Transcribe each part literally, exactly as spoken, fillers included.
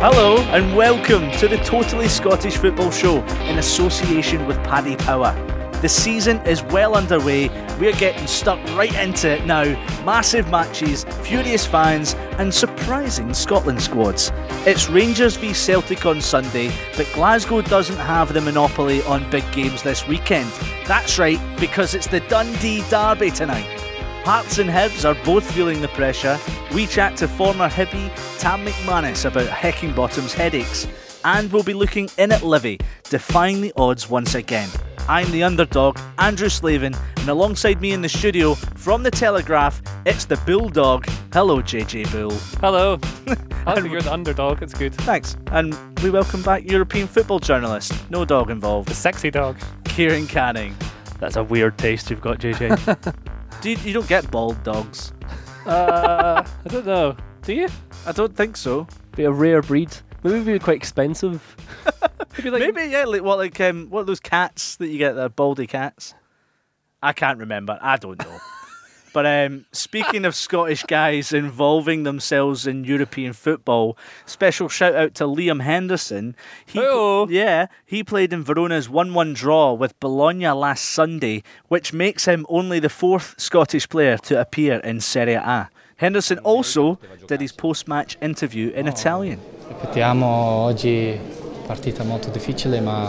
Hello and welcome to the Totally Scottish Football Show in association with Paddy Power. The season is well underway, we're getting stuck right into it now. Massive matches, furious fans and surprising Scotland squads. It's Rangers v Celtic on Sunday, but Glasgow doesn't have the monopoly on big games this weekend. That's right, because it's the Dundee Derby tonight. Hearts and Hibs are both feeling the pressure. We chat to former Hibbie Tam McManus about Heckingbottom's headaches. And we'll be looking in at Livy, defying the odds once again. I'm the underdog, Andrew Slavin, and alongside me in the studio, from the Telegraph, it's the Bulldog. Hello, J J Bull. Hello. I think you're the underdog, it's good. Thanks. And we welcome back European football journalist, no dog involved, The sexy dog. Kieran Canning. That's a weird taste you've got, J J. Do you, you don't get bald dogs? Uh, I don't know. Do you? I don't think so. Be a rare breed. Maybe it'd be quite expensive. Maybe, like, Maybe, yeah. Like, what, like, um, what are those cats that you get, the baldy cats? I can't remember. I don't know. But um, speaking of Scottish guys involving themselves in European football, special shout out to Liam Henderson. He, Hello. Yeah, he played in Verona's one one draw with Bologna last Sunday, which makes him only the fourth Scottish player to appear in Serie A. Henderson also did his post-match interview in Italian. Ripetiamo, oggi partita molto difficile, ma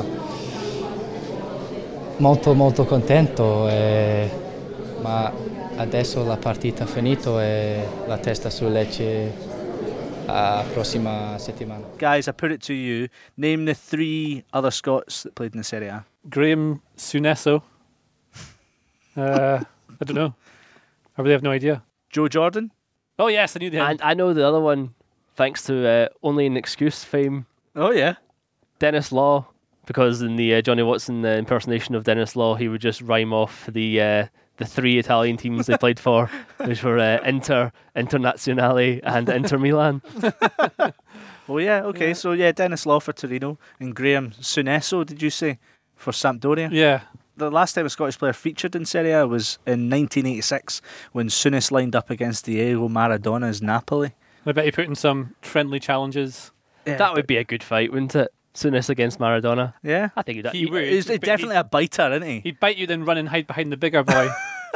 molto molto contento, e, ma adesso la partita è finita e la testa su Lecce la prossima settimana. Guys, I put it to you. Name the three other Scots that played in the Serie A. Graham Sunesso. Uh, I don't know. I really have no idea. Joe Jordan? Oh, yes, I knew the And I know the other one, thanks to uh, Only an Excuse fame, Oh, yeah. Dennis Law, because in the uh, Johnny Watson uh, impersonation of Dennis Law, he would just rhyme off the uh, the three Italian teams they played for, which were uh, Inter, Internazionale, and Inter Milan. Oh, yeah, okay. Yeah. So, yeah, Dennis Law for Torino and Graham Sunesso, did you say, for Sampdoria? Yeah. The last time a Scottish player featured in Serie A was in nineteen eighty-six when Souness lined up against Diego Maradona's Napoli. I bet he put in some friendly challenges. Yeah, That would be a good fight, wouldn't it? Souness against Maradona. Yeah. I think he'd He would. He's But definitely a biter, isn't he? He'd bite you, then run and hide behind the bigger boy.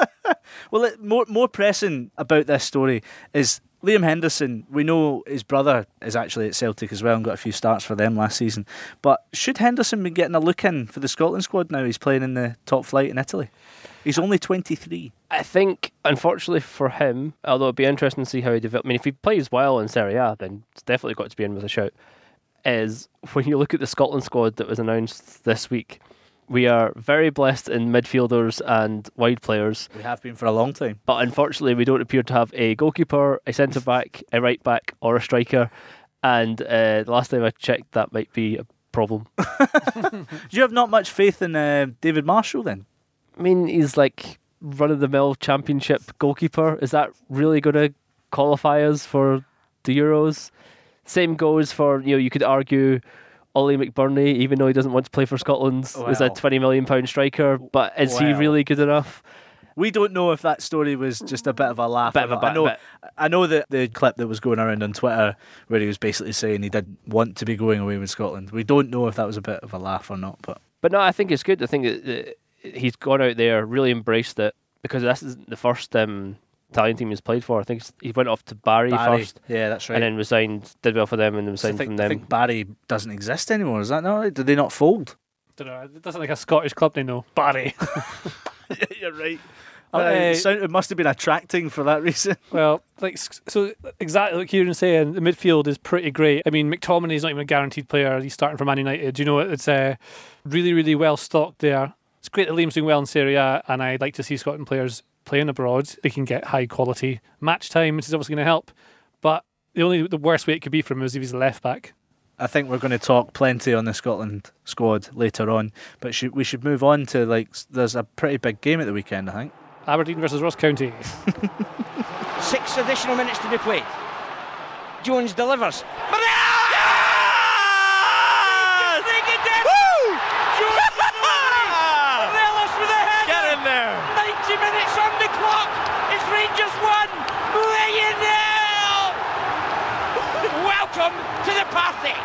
Well, it, more more pressing about this story is Liam Henderson. We know his brother is actually at Celtic as well and got a few starts for them last season. But should Henderson be getting a look in for the Scotland squad now? He's playing in the top flight in Italy. He's only twenty-three. I think, unfortunately for him, although it'd be interesting to see how he develops. I mean, if he plays well in Serie A, then it's definitely got to be in with a shout. Is when you look at the Scotland squad that was announced this week, we are very blessed in midfielders and wide players, We have been for a long time. but unfortunately we don't appear to have a goalkeeper, a centre-back, a right-back or a striker, and uh, the last time I checked that might be a problem. Do you have not much faith in uh, David Marshall then? I mean, he's like run-of-the-mill championship goalkeeper. Is that really going to qualify us for the Euros? Same goes for, you know, you could argue Ollie McBurney, even though he doesn't want to play for Scotland, is a Well. twenty million pound striker, but is he Well. really good enough? We don't know if that story was just a bit of a laugh. Bit or of a not. I bit- know. bit- I know that the clip that was going around on Twitter, where he was basically saying he didn't want to be going away with Scotland. We don't know if that was a bit of a laugh or not. But But no, I think it's good. I think that, that he's gone out there, really embraced it, because this is the first um, Italian team he's played for. I think it's- he went off to Bari, Barry, first, yeah, that's right. and then resigned, did well for them, and then So I resigned think, from I them. think Barry doesn't exist anymore. Is that not right? Did they not fold? Don't know. It doesn't like a Scottish club they know. Barry. Yeah, you're right. Uh, Uh, it, sound, it must have been attracting for that reason. Well, like so, exactly like Kieran's saying, the midfield is pretty great. I mean, McTominay's not even a guaranteed player. He's starting for Man United. You know, it's uh, really, really well stocked there. It's great that Liam's doing well in Serie A, and I'd like to see Scotland players playing abroad. They can get high quality match time, which is obviously going to help. But the only the worst way it could be for him is if he's a left back. I think we're going to talk plenty on the Scotland squad later on, but should, we should move on to, like, there's a pretty big game at the weekend, I think. Aberdeen versus Ross County. Six additional minutes to be played. Jones delivers. Morelos with a header. Get in there. ninety minutes on the clock. It's Rangers one, Lionel. Welcome to the party.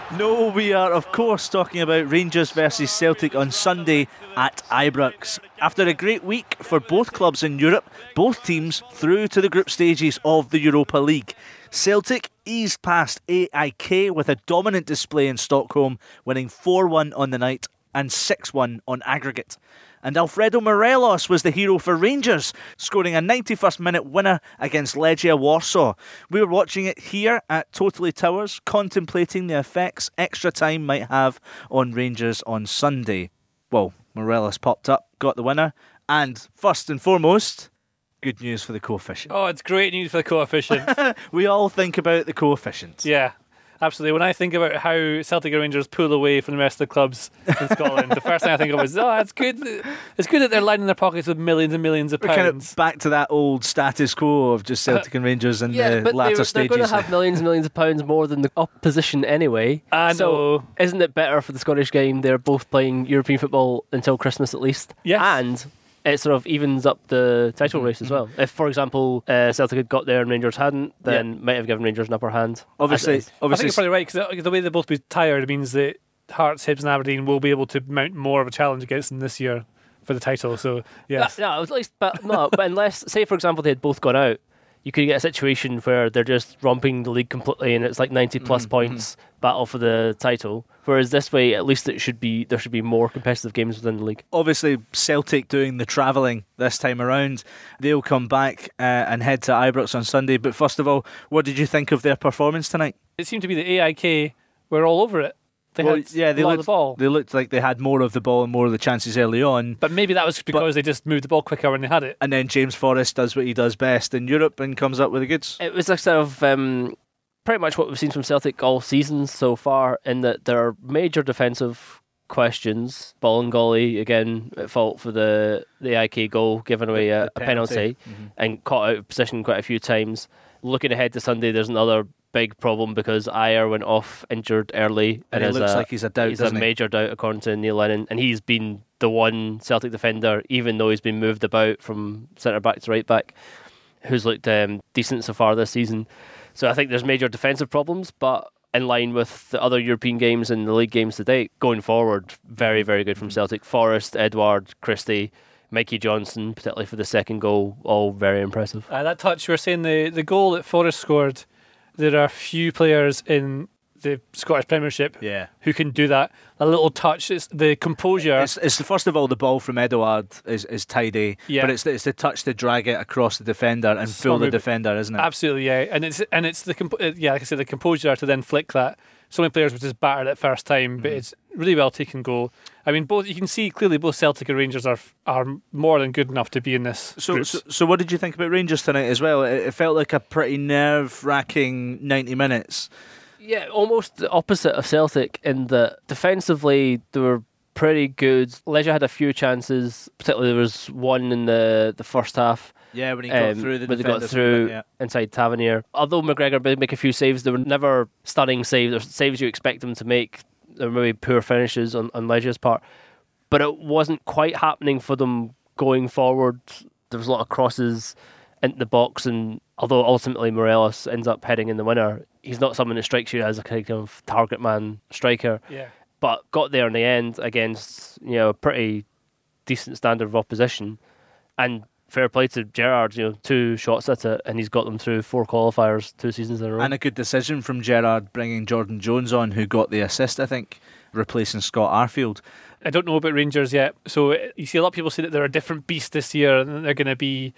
No, we are, of course, talking about Rangers versus Celtic on Sunday at Ibrox. After a great week for both clubs in Europe, both teams through to the group stages of the Europa League. Celtic eased past A I K with a dominant display in Stockholm, winning four one on the night and six one on aggregate. And Alfredo Morelos was the hero for Rangers, scoring a ninety-first minute winner against Legia Warsaw. We were watching it here at Totally Towers, contemplating the effects extra time might have on Rangers on Sunday. Well, Morelos popped up, got the winner, and first and foremost, good news for the coefficient. Oh, it's great news for the coefficient. We all think about the coefficient. Yeah. Absolutely. When I think about how Celtic and Rangers pull away from the rest of the clubs in Scotland, the first thing I think of is, oh, it's good. It's good that they're lining their pockets with millions and millions of We're pounds. kind of back to that old status quo of just Celtic and Rangers in Yeah, the but latter they're, stages. they're going to have millions and millions of pounds more than the opposition anyway. I So know. isn't it better for the Scottish game? They're both playing European football until Christmas at least. Yes. And it sort of evens up the title race as well. If, for example, uh, Celtic had got there and Rangers hadn't, then Yeah. might have given Rangers an upper hand. Obviously, As it is. I think obviously, you're probably right, because the way they'll both be tired means that Hearts, Hibs and Aberdeen will be able to mount more of a challenge against them this year for the title. So, yes. No, at least, but no, but unless, say, for example, they had both gone out, you could get a situation where they're just romping the league completely, and it's like ninety plus Mm-hmm. points battle for the title. Whereas this way, at least it should be there should be more competitive games within the league. obviously Celtic doing the travelling this time around. They'll come back uh, and head to Ibrox on Sunday. But first of all, what did you think of their performance tonight? It seemed to be the A I K were all over it. They Well, had yeah, they a lot looked, of the ball. They looked like they had more of the ball and more of the chances early on. But maybe that was because they just moved the ball quicker when they had it. And then James Forrest does what he does best in Europe and comes up with the goods. It was a sort of um, pretty much what we've seen from Celtic all seasons so far, in that there are major defensive questions. Bolingoli again at fault for the the I K goal, giving away a, The a penalty, penalty. Mhm. and caught out of position quite a few times. Looking ahead to Sunday, there's another big problem because Ayer went off injured early, And he is looks a, like he's a doubt, he's a doesn't he? major doubt according to Neil Lennon, and he's been the one Celtic defender, even though he's been moved about from centre back to right back, who's looked um, decent so far this season. So I think there's major defensive problems, but in line with the other European games and the league games today, going forward, very, very good from Celtic. Forrest, Edward, Christie, Mikey Johnson, particularly for the second goal, all very impressive. Uh, that touch, we were saying the, the goal that Forrest scored, there are few players in the Scottish Premiership Yeah. who can do that. A little touch, it's the composure. It's, it's the, first of all, the ball from Edouard is, is tidy, Yeah. but it's the, it's the touch to drag it across the defender and Small fool the move. defender, isn't it? Absolutely, yeah, and it's and it's the comp- uh, yeah, like I said, the composure to then flick that. So many players were just battered at first time, but it's really well taken goal. I mean, both you can see clearly both Celtic and Rangers are are more than good enough to be in this. So, group. so, so what did you think about Rangers tonight as well? It, it felt like a pretty nerve-wracking ninety minutes. Yeah, almost the opposite of Celtic in that defensively they were pretty good. Legia had a few chances, particularly there was one in the, the first half. Yeah, when he got um, through the when they got defenders, through yeah. inside Tavernier. Although McGregor did make a few saves, they were never stunning saves or saves you expect them to make. They were maybe poor finishes on, on Legia's part. But it wasn't quite happening for them going forward. There was a lot of crosses into the box, and although ultimately Morelos ends up heading in the winner, he's not someone that strikes you as a kind of target man striker. yeah, But got there in the end against, you know, a pretty decent standard of opposition. And fair play to Gerrard, you know, two shots at it, and he's got them through four qualifiers, two seasons in a row. And a good decision from Gerrard bringing Jordan Jones on, who got the assist, I think, replacing Scott Arfield. I don't know about Rangers yet. So uh, you see a lot of people say that they're a different beast this year and that they're going to be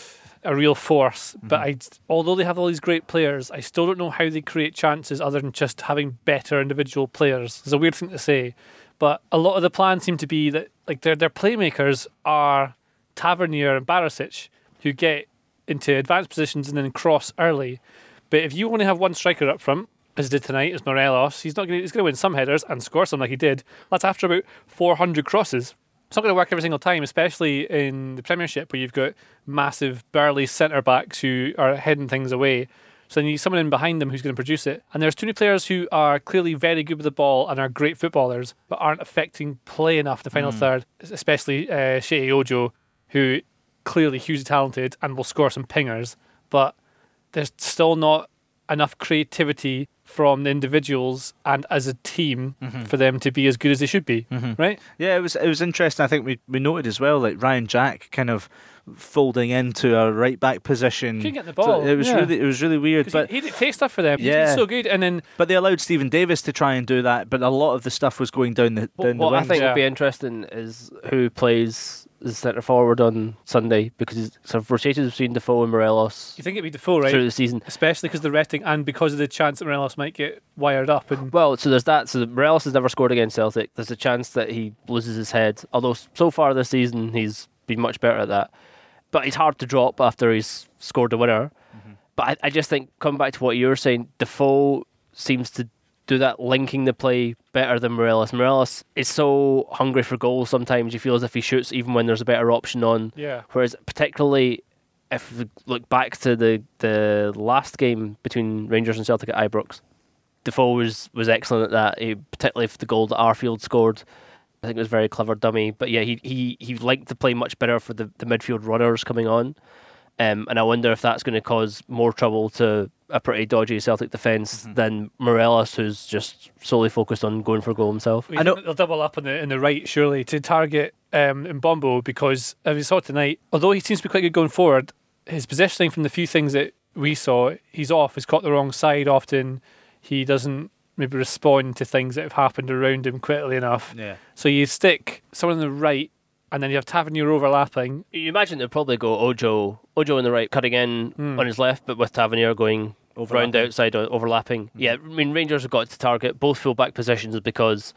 a real force. Mm-hmm. But I, although they have all these great players, I still don't know how they create chances other than just having better individual players. It's a weird thing to say, but a lot of the plan seem to be that like their their playmakers are Tavernier and Barisic, who get into advanced positions and then cross early. But if you only have one striker up front, as did tonight, is Morelos, he's not going. He's going to win some headers and score some like he did. That's after about four hundred crosses. It's not going to work every single time, especially in the Premiership where you've got massive, burly centre backs who are heading things away. So then you need someone in behind them who's going to produce it. And there's too many players who are clearly very good with the ball and are great footballers, but aren't affecting play enough the final third. Especially uh, Shea Ojo, who clearly hugely talented and will score some pingers, but there's still not enough creativity from the individuals and as a team Mm-hmm. for them to be as good as they should be, right? Yeah, it was it was interesting. I think we, we noted as well, like Ryan Jack kind of folding into a right back position. Couldn't get the ball, So it was yeah. really it was really weird. 'Cause But he, he did take stuff for them. Yeah. He's been so good, and then but they allowed Stephen Davis to try and do that. But a lot of the stuff was going down the What, down the what I wings. think Yeah. would be interesting is who plays as centre forward on Sunday, because he's sort of rotated between Defoe and Morelos you think it'd be Defoe, right? through the season. Especially because the resting and because of the chance that Morelos might get wired up. And Well, so there's that. So Morelos has never scored against Celtic. There's a chance that he loses his head. Although so far this season he's been much better at that. But he's hard to drop after he's scored a winner. Mm-hmm. But I, I just think, coming back to what you were saying, Defoe seems to do that linking the play better than Morelos. Morelos is so hungry for goals sometimes. You feel as if he shoots even when there's a better option on. yeah, Whereas particularly if we look back to the, the last game between Rangers and Celtic at Ibrox, Defoe was, was excellent at that, he, particularly if the goal that Arfield scored. I think it was a very clever dummy. But yeah, he he, he liked to play much better for the, the midfield runners coming on. Um, and I wonder if that's going to cause more trouble to a pretty dodgy Celtic defence Mm-hmm. than Morelos, who's just solely focused on going for goal himself. I I know- know they'll double up on the in the right surely to target um, Mbombo, because as we saw tonight, although he seems to be quite good going forward, his positioning from the few things that we saw, he's off. He's caught the wrong side often. He doesn't maybe respond to things that have happened around him quickly enough. Yeah. So you stick someone on the right, and then you have Tavernier overlapping. You imagine they'd probably go Ojo, Ojo on the right, cutting in Hmm. on his left, but with Tavernier going Overlapping. round outside, o- overlapping. Yeah, I mean, Rangers have got to target both full-back positions because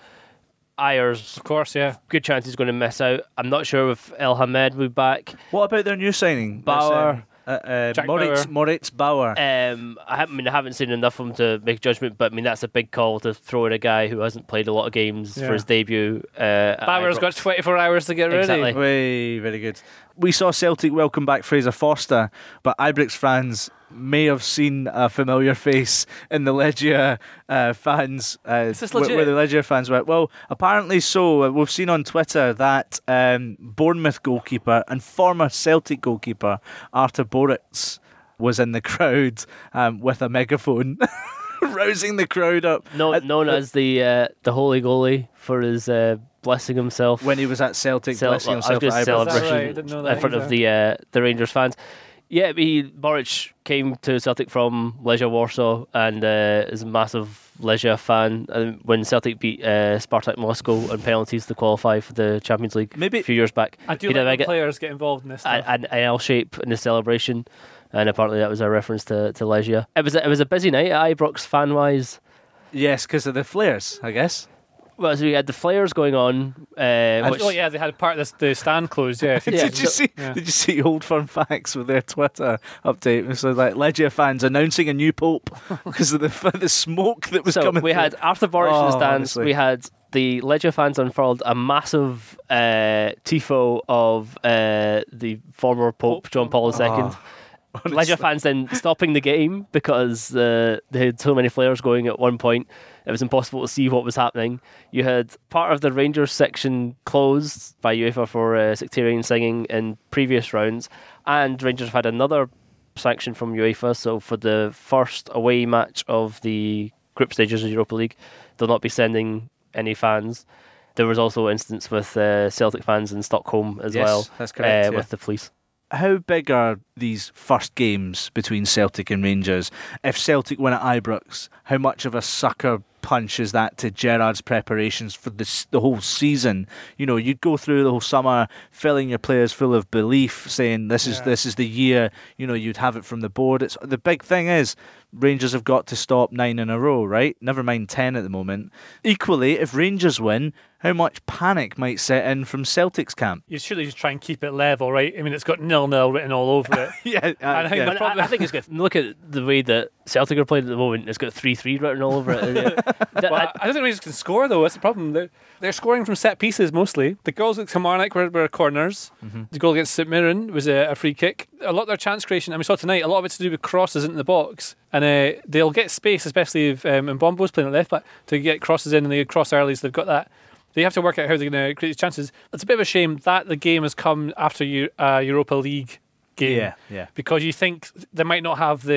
Ayers, Of course, yeah. good chance he's going to miss out. I'm not sure if El Hamed will be back. What about their new signing? Bauer. This, um, uh, uh, Jack Moritz, Bauer. Moritz Bauer. Um, I, haven't, I mean, I haven't seen enough of him to make a judgment, but I mean, that's a big call to throw in a guy who hasn't played a lot of games Yeah. for his debut. Uh, at Bauer's Ibrox. got twenty-four hours to get ready. Exactly. Way, very good. We saw Celtic welcome back Fraser Forster, but Ibrox fans may have seen a familiar face in the Legia uh, fans. Uh, Is this where- legit? Where the Legia fans were. Well, apparently so. Uh, We've seen on Twitter that um, Bournemouth goalkeeper and former Celtic goalkeeper Artur Boruc was in the crowd um, with a megaphone, rousing the crowd up. No, Uh, known uh, as the uh, the holy goalie for his uh, blessing himself. when he was at Celtic, Cel- blessing I was himself gonna at say Ibrox. Is that right? I celebration didn't know that in front of either. the uh, the Rangers fans. Yeah, he Boric came to Celtic from Legia Warsaw and uh, is a massive Legia fan. And when Celtic beat uh, Spartak Moscow on penalties to qualify for the Champions League Maybe- a few years back, I do he like did when a, big- players get involved in this stuff. an, an L shape in the celebration, and apparently that was a reference to, to Legia. It was a, it was a busy night at Ibrox fan wise. Yes, because of the flares, I guess. Well, so we had the flares going on. Uh, which, oh yeah, they had part of this, the stand closed. Yeah, Yeah, did you so- see? yeah. Did you see Old Firm Facts with their Twitter update? So like Legia fans announcing a new pope because of the the smoke that was so coming. we through. had Arthur Boric in Oh, the stands. honestly. We had the Legia fans unfurled a massive uh, tifo of uh, the former Pope Pope John Paul the Second. Oh, honestly. Legia fans then stopping the game because uh, they had so many flares going at one point. It was impossible to see what was happening. You had part of the Rangers section closed by UEFA for uh, sectarian singing in previous rounds, and Rangers have had another sanction from UEFA. So for the first away match of the group stages of Europa League, they'll not be sending any fans. There was also an instance with uh, Celtic fans in Stockholm as Yes, well, that's correct, uh, yeah. with the police. How big are these first games between Celtic and Rangers? If Celtic win at Ibrox, how much of a sucker punch is that to Gerrard's preparations for this, the whole season? You know, you'd go through the whole summer filling your players full of belief, saying this is Yeah. this is the year. You know, you'd have it from the board. It's the big thing is Rangers have got to stop nine in a row, right? Never mind ten at the moment. Equally, if Rangers win, how much panic might set in from Celtic's camp? you should just try and keep it level, right? I mean, it's got nil nil written all over it. Yeah, And I think yeah. the But problem- I, I think it's good. Look at the way that Celtic are playing at the moment. It's got three three written all over it. That- Well, I- I don't think Rangers can score though. That's the problem. They're, they're scoring from set pieces mostly. The goals against Kilmarnock were, were corners. Mm-hmm. The goal against St Mirren was a, a free kick. A lot of their chance creation, and we saw tonight, a lot of it's to do with crosses into the box. And uh, they'll get space, especially if um, Mbombo's playing at left back, to get crosses in, and they cross early, so they've got that. They have to work out how they're going to create these chances. It's a bit of a shame that the game has come after a uh, Europa League game. Yeah, yeah. Because you think they might not have the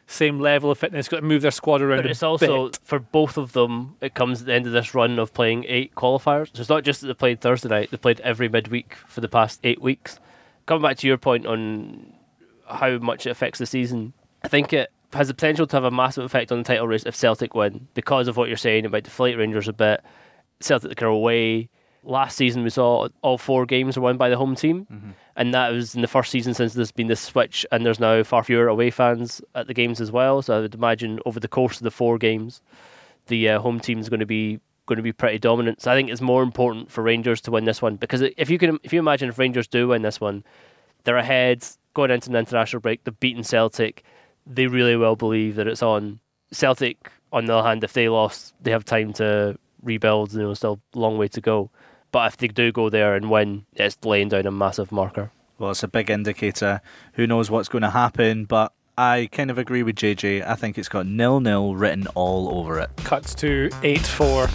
same level of fitness, got to move their squad around. But a it's also, bit. for both of them, it comes at the end of this run of playing eight qualifiers. So it's not just that they played Thursday night, they played every midweek for the past eight weeks. Coming back to your point on how much it affects the season, I think it has the potential to have a massive effect on the title race if Celtic win, because of what you're saying about deflate Rangers a bit. Celtic are away. Last season we saw all four games were won by the home team, mm-hmm. and that was in the first season since there's been this switch, and there's now far fewer away fans at the games as well. So I would imagine over the course of the four games, the uh, home team is going to be going to be pretty dominant. So I think it's more important for Rangers to win this one, because if you can, if you imagine if Rangers do win this one, they're ahead going into an international break. They've beaten Celtic. They really well believe that it's on. Celtic, on the other hand, if they lost, they have time to rebuild. You know, still a long way to go. But if they do go there and win, it's laying down a massive marker. Well, it's a big indicator. Who knows what's going to happen, but I kind of agree with J J. I think it's got nil-nil written all over it. Cuts to eight four.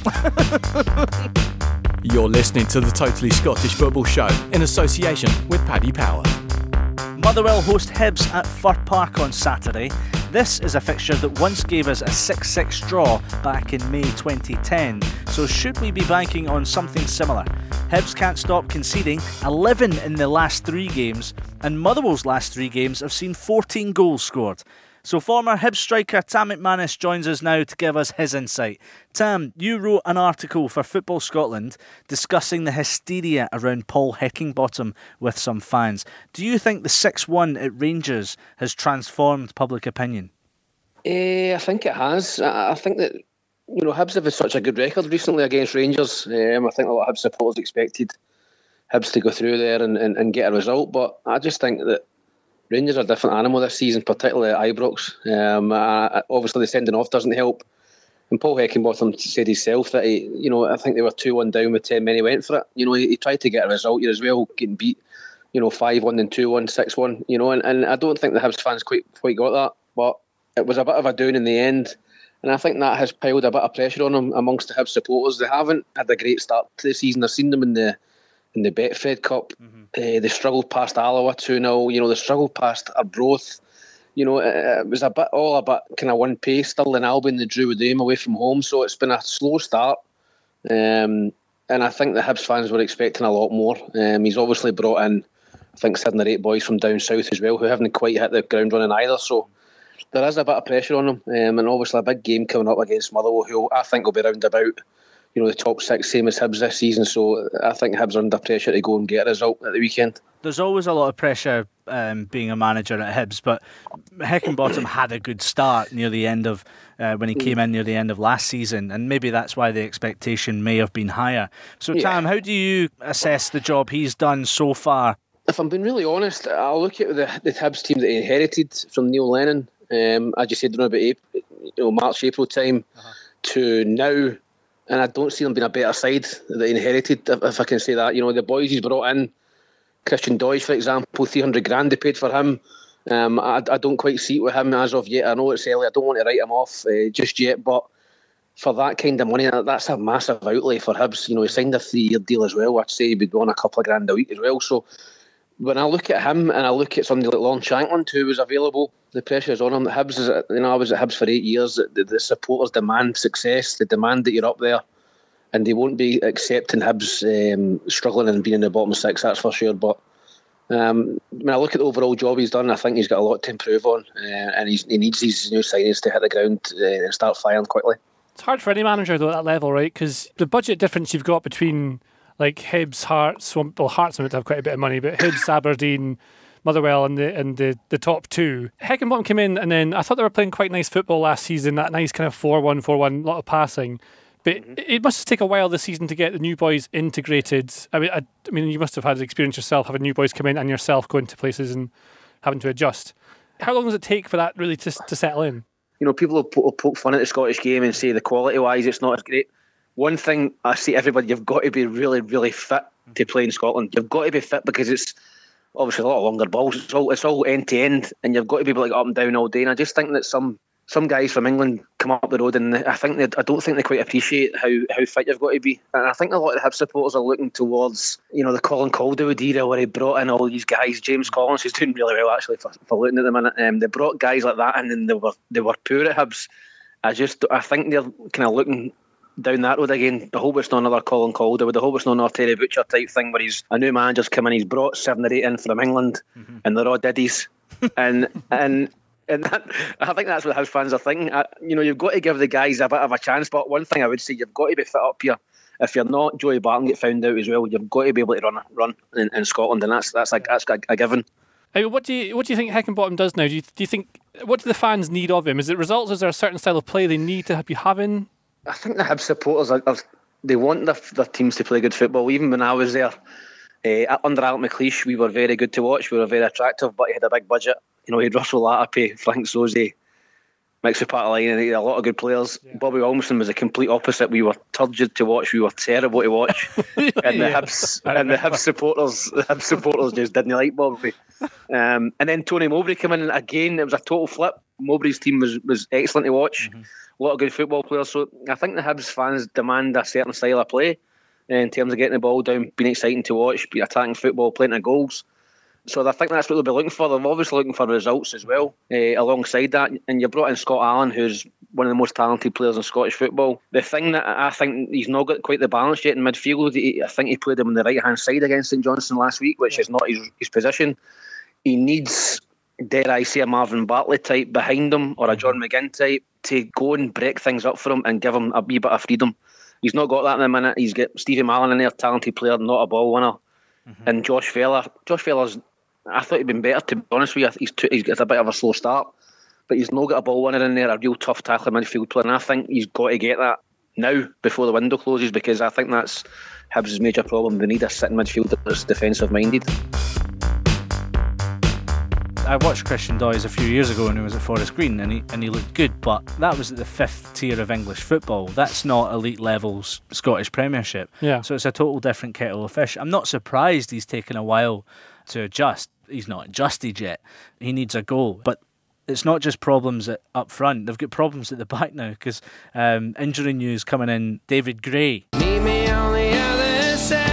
You're listening to the Totally Scottish Football Show in association with Paddy Power. Motherwell host Hibs at Fir Park on Saturday. This is a fixture that once gave us a six six draw back in May twenty ten, so should we be banking on something similar? Hibs can't stop conceding, eleven in the last three games, and Motherwell's last three games have seen fourteen goals scored. So former Hibs striker Tam McManus joins us now to give us his insight. Tam, you wrote an article for Football Scotland discussing the hysteria around Paul Heckingbottom with some fans. Do you think the six one at Rangers has transformed public opinion? Uh, I think it has. I think that, you know, Hibs have had such a good record recently against Rangers. Um, I think a lot of Hibs supporters expected Hibs to go through there and, and, and get a result, but I just think that Rangers are a different animal this season, particularly at Ibrox. Um, uh, obviously, the sending off doesn't help. And Paul Heckingbottom said himself that he, you know, I think they were two one down with ten men. He went for it. You know, he, he tried to get a result here as well, getting beat, you know, five one, then two one, six one. You know, and, and I don't think the Hibs fans quite quite got that. But it was a bit of a down in the end. And I think that has piled a bit of pressure on them amongst the Hibs supporters. They haven't had a great start to the season. I've seen them in the in the Betfred Cup. Mm-hmm. Uh, they struggled past Alloa two nil. You know, they struggled past Arbroath. You know, it, it was a bit all a bit kind of one pace. Stirling Albion, they drew with them away from home. So it's been a slow start. Um, and I think the Hibs fans were expecting a lot more. Um, he's obviously brought in, I think, seven or eight boys from down south as well, who haven't quite hit the ground running either. So there is a bit of pressure on them. Um, and obviously a big game coming up against Motherwell, who I think will be round about, you know, the top six, same as Hibs this season. So I think Hibs are under pressure to go and get a result at the weekend. There's always a lot of pressure um, being a manager at Hibs, but Heckingbottom had a good start near the end of uh, when he came in near the end of last season, and maybe that's why the expectation may have been higher. So yeah. Tam, how do you assess the job he's done so far? If I'm being really honest, I'll look at the, the Hibs team that he inherited from Neil Lennon. Um, as you said, about April, you know, March, April time uh-huh. to now. And I don't see them being a better side that they inherited, if, if I can say that. You know, the boys he's brought in, Christian Doidge, for example, three hundred grand they paid for him. Um, I, I don't quite see it with him as of yet. I know it's early. I don't want to write him off uh, just yet. But for that kind of money, that's a massive outlay for Hibs. You know, he signed a three-year deal as well. I'd say he'd be on a couple of grand a week as well. So when I look at him and I look at somebody like Lon Shankland, who was available, the pressure is on him. Hibs is, you know, I was at Hibs for eight years. The, the supporters demand success. They demand that you're up there, and they won't be accepting Hibs um, struggling and being in the bottom six. That's for sure. But um, when I look at the overall job he's done, I think he's got a lot to improve on, uh, and he's, he needs these new signings to hit the ground uh, and start firing quickly. It's hard for any manager though at that level, right? Because the budget difference you've got between like Hibs, Hearts, well, Hearts might have quite a bit of money, but Hibs, Aberdeen, Motherwell and the and the, the top two. Heckingbottom came in, and then I thought they were playing quite nice football last season, that nice kind of four one, four one, lot of passing. But mm-hmm. it must take a while this season to get the new boys integrated. I mean, I, I mean, you must have had experience yourself, having new boys come in and yourself going to places and having to adjust. How long does it take for that really to to settle in? You know, people will poke, will poke fun at the Scottish game and say the quality-wise it's not as great. One thing I say to everybody, you've got to be really, really fit to play in Scotland. You've got to be fit because it's obviously a lot of longer balls. It's all it's all end to end, and you've got to be able to get up and down all day. And I just think that some some guys from England come up the road, and I think they, I don't think they quite appreciate how, how fit you've got to be. And I think a lot of the Hibs supporters are looking towards, you know, the Colin Calderwood era where he brought in all these guys. James Collins, who's doing really well actually for, for looking at the minute. Um, they brought guys like that, and then they were they were poor at Hibs. I just I think they're kind of looking down that road again. I hope it's not another Colin Calderwood. I hope it's not another Terry Butcher type thing where he's a new manager's come in, he's brought seven or eight in from England, mm-hmm. and they're all diddies. and and and that, I think that's what Hibs fans are thinking. I, you know, you've got to give the guys a bit of a chance. But one thing I would say, you've got to be fit up here. If you're not, Joey Barton get found out as well. You've got to be able to run run in, in Scotland, and that's that's a, that's a, a given. I mean, what do you what do you think Heckingbottom does now? Do you, do you think what do the fans need of him? Is it results? Is there a certain style of play they need to be having? I think the Hibs supporters are, are they want their, their teams to play good football. Even when I was there, uh, under Alec McLeish, we were very good to watch. We were very attractive, but he had a big budget. You know, he had Russell Latape, Frank Sozzi, Mixu Patalainen, and he had a lot of good players. Yeah. Bobby Wilmson was the complete opposite. We were turgid to watch. We were terrible to watch. and the Hibs and the Hibs supporters, the Hibs supporters just didn't like Bobby. Um, and then Tony Mowbray came in, and again, it was a total flip. Mowbray's team was, was excellent to watch. Mm-hmm. A lot of good football players. So I think the Hibs fans demand a certain style of play in terms of getting the ball down, being exciting to watch, be attacking football, playing the goals. So I think that's what they'll be looking for. They're obviously looking for results as well, uh, alongside that. And you brought in Scott Allan, who's one of the most talented players in Scottish football. The thing that I think he's not got quite the balance yet in midfield, he, I think he played him on the right-hand side against St Johnstone last week, which is not his, his position. He needs, dare I say, a Marvin Bartley type behind him, or a John McGinn type, to go and break things up for him and give him a wee bit of freedom. He's not got that in a minute. He's got Stevie Mallan in there, talented player, not a ball winner. Mm-hmm. And Josh Feller. Josh Feller's, I thought he'd been better, to be honest with you. He's, too, he's got a bit of a slow start, but he's not got a ball winner in there, a real tough tackler midfield player, and I think he's got to get that now before the window closes, because I think that's Hibs' major problem. They need a sitting midfielder that's defensive minded. I watched Christian Doys a few years ago when he was at Forest Green, and he and he looked good, but that was at the fifth tier of English football. That's not elite levels Scottish Premiership. Yeah. So it's a total different kettle of fish. I'm not surprised he's taken a while to adjust. He's not adjusted yet. He needs a goal, but it's not just problems at, up front. They've got problems at the back now, because um, injury news coming in. David Gray. Meet me on the other side.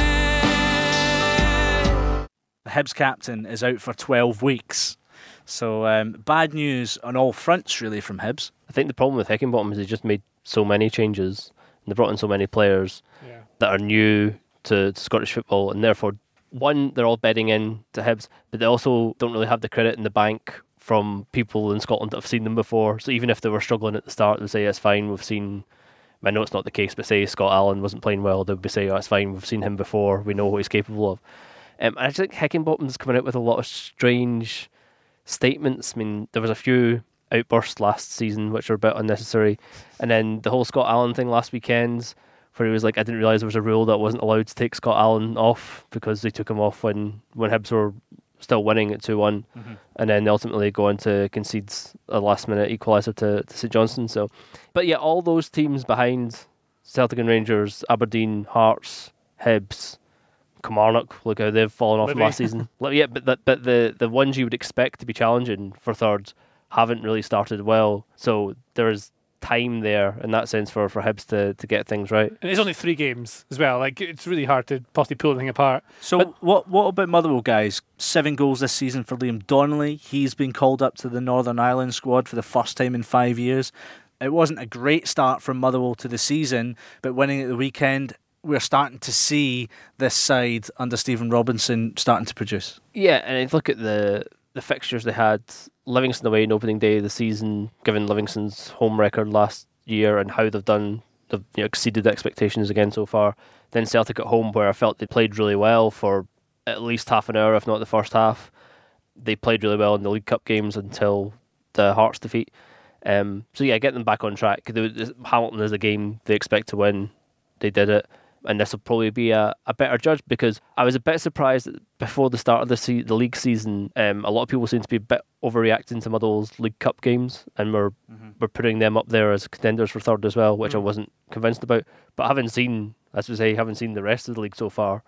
The Hibs captain is out for twelve weeks. So um, bad news on all fronts, really, from Hibs. I think the problem with Heckingbottom is he just made so many changes, and they brought in so many players yeah. that are new to, to Scottish football, and therefore, one, they're all bedding in to Hibs, but they also don't really have the credit in the bank from people in Scotland that have seen them before. So even if they were struggling at the start, they say, it's fine, we've seen... I know it's not the case, but say Scott Allan wasn't playing well, they would be saying, oh, it's fine, we've seen him before, we know what he's capable of. Um, and I just think Heckingbottom's coming out with a lot of strange statements. I mean, there was a few outbursts last season which were a bit unnecessary, and then the whole Scott Allan thing last weekend, where he was like, I didn't realise there was a rule that I wasn't allowed to take Scott Allan off, because they took him off when, when Hibs were still winning at two one, mm-hmm. and then ultimately go on to concede a last minute equaliser to, to St Johnstone. So, but yeah, all those teams behind Celtic and Rangers, Aberdeen, Hearts, Hibs, Kilmarnock, look how they've fallen off last season. Yeah, but the, but the, the ones you would expect to be challenging for third haven't really started well. So there's time there in that sense for, for Hibs to, to get things right. And it's only three games as well. Like, it's really hard to possibly pull anything apart. So but, what what about Motherwell, guys? Seven goals this season for Liam Donnelly. He's been called up to the Northern Ireland squad for the first time in five years. It wasn't a great start from Motherwell to the season, but winning at the weekend, we're starting to see this side under Stephen Robinson starting to produce. Yeah, and if you look at the the fixtures they had, Livingston away in opening day of the season, given Livingston's home record last year and how they've done, they've you know, exceeded expectations again so far. Then Celtic at home, where I felt they played really well for at least half an hour, if not the first half. They played really well in the League Cup games until the Hearts defeat. Um, so yeah, get them back on track. Hamilton is a game they expect to win. They did it. And this will probably be a, a better judge, because I was a bit surprised that before the start of the se- the league season, um, a lot of people seem to be a bit overreacting to Motherwell's League Cup games, and we're mm-hmm. we're putting them up there as contenders for third as well, which mm-hmm. I wasn't convinced about. But having seen, as we say, having seen the rest of the league so far,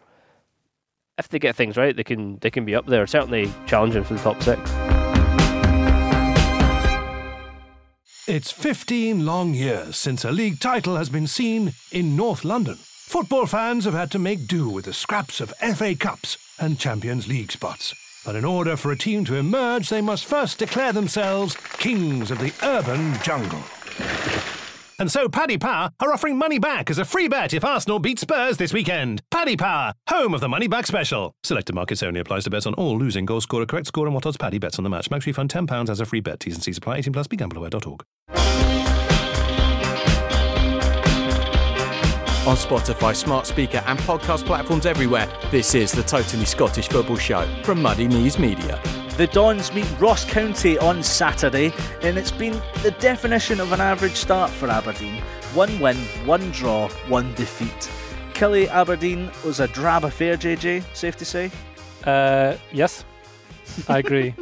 if they get things right, they can they can be up there, certainly challenging for the top six. It's fifteen long years since a league title has been seen in North London. Football fans have had to make do with the scraps of F A Cups and Champions League spots. But in order for a team to emerge, they must first declare themselves kings of the urban jungle. And so Paddy Power are offering money back as a free bet if Arsenal beat Spurs this weekend. Paddy Power, home of the money back special. Selected markets only, applies to bets on all losing goal scorer, correct score and what odds Paddy bets on the match. Max refund ten pounds as a free bet. T's and C's apply. eighteen plus, be gamble aware dot org. On Spotify, smart speaker and podcast platforms everywhere, this is the Totally Scottish Football Show from Muddy Knees Media. The Dons meet Ross County on Saturday, and it's been the definition of an average start for Aberdeen. One win, one draw, one defeat. Killie Aberdeen was a drab affair, J J, safe to say? Uh, yes, I agree.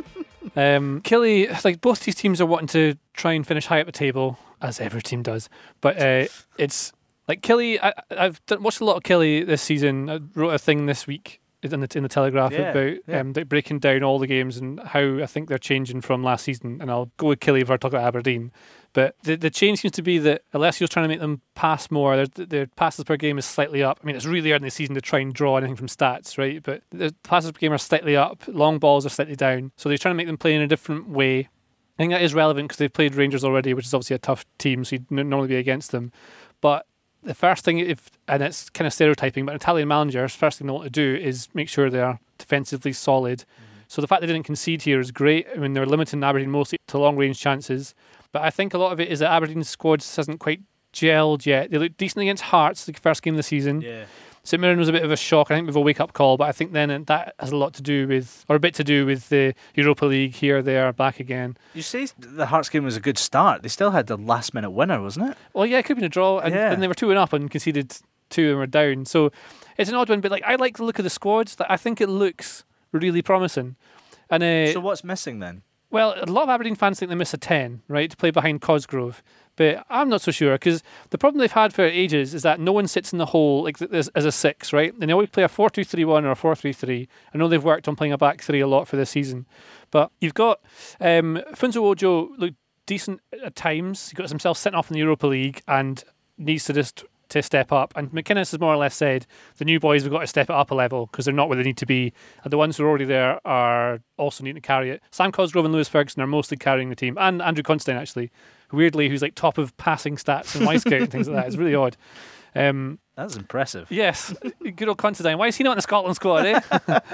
um, Killie, like both these teams are wanting to try and finish high up the table, as every team does, but uh, it's like Killie, I, I've done, watched a lot of Killie this season. I wrote a thing this week in the, in the Telegraph Yeah, about yeah. Um, like breaking down all the games and how I think they're changing from last season. And I'll go with Killie if I talk about Aberdeen. But the the change seems to be that Alessio's trying to make them pass more. Their, their passes per game is slightly up. I mean, it's really early in the season to try and draw anything from stats, right? But the passes per game are slightly up. Long balls are slightly down. So they're trying to make them play in a different way. I think that is relevant because they've played Rangers already, which is obviously a tough team, so you'd n- normally be against them. But the first thing, if and it's kind of stereotyping, but Italian managers, first thing they want to do is make sure they are defensively solid. Mm-hmm. So the fact they didn't concede here is great. I mean, they're limiting Aberdeen mostly to long-range chances. But I think a lot of it is that Aberdeen's squad hasn't quite gelled yet. They looked decent against Hearts, the first game of the season. Yeah. St Mirren was a bit of a shock, I think, with a wake-up call, but I think then that has a lot to do with, or a bit to do with the Europa League. Here they are back again. You say the Hearts game was a good start. They still had the last-minute winner, wasn't it? Well, yeah, it could have been a draw, and, Yeah. and they were two and up and conceded two and were down. So it's an odd one, but like I like the look of the squad. I think it looks really promising. And uh, So what's missing then? well, a lot of Aberdeen fans think they miss a ten, right, to play behind Cosgrove. But I'm not so sure, because the problem they've had for ages is that no one sits in the hole like as, as a six, right? And they always play a four two three one or a four three three. I know they've worked on playing a back three a lot for this season. But you've got um, Funso Ojo looked decent at times. He got himself sent off in the Europa League and needs to just to step up. And McInnes has more or less said the new boys have got to step it up a level because they're not where they need to be. And the ones who are already there are also needing to carry it. Sam Cosgrove and Lewis Ferguson are mostly carrying the team. And Andrew Considine, actually, weirdly, who's like top of passing stats and Y-Scout and things like that. It's really odd. Um, That's impressive. Yes, good old Considine. Why is he not in the Scotland squad, eh?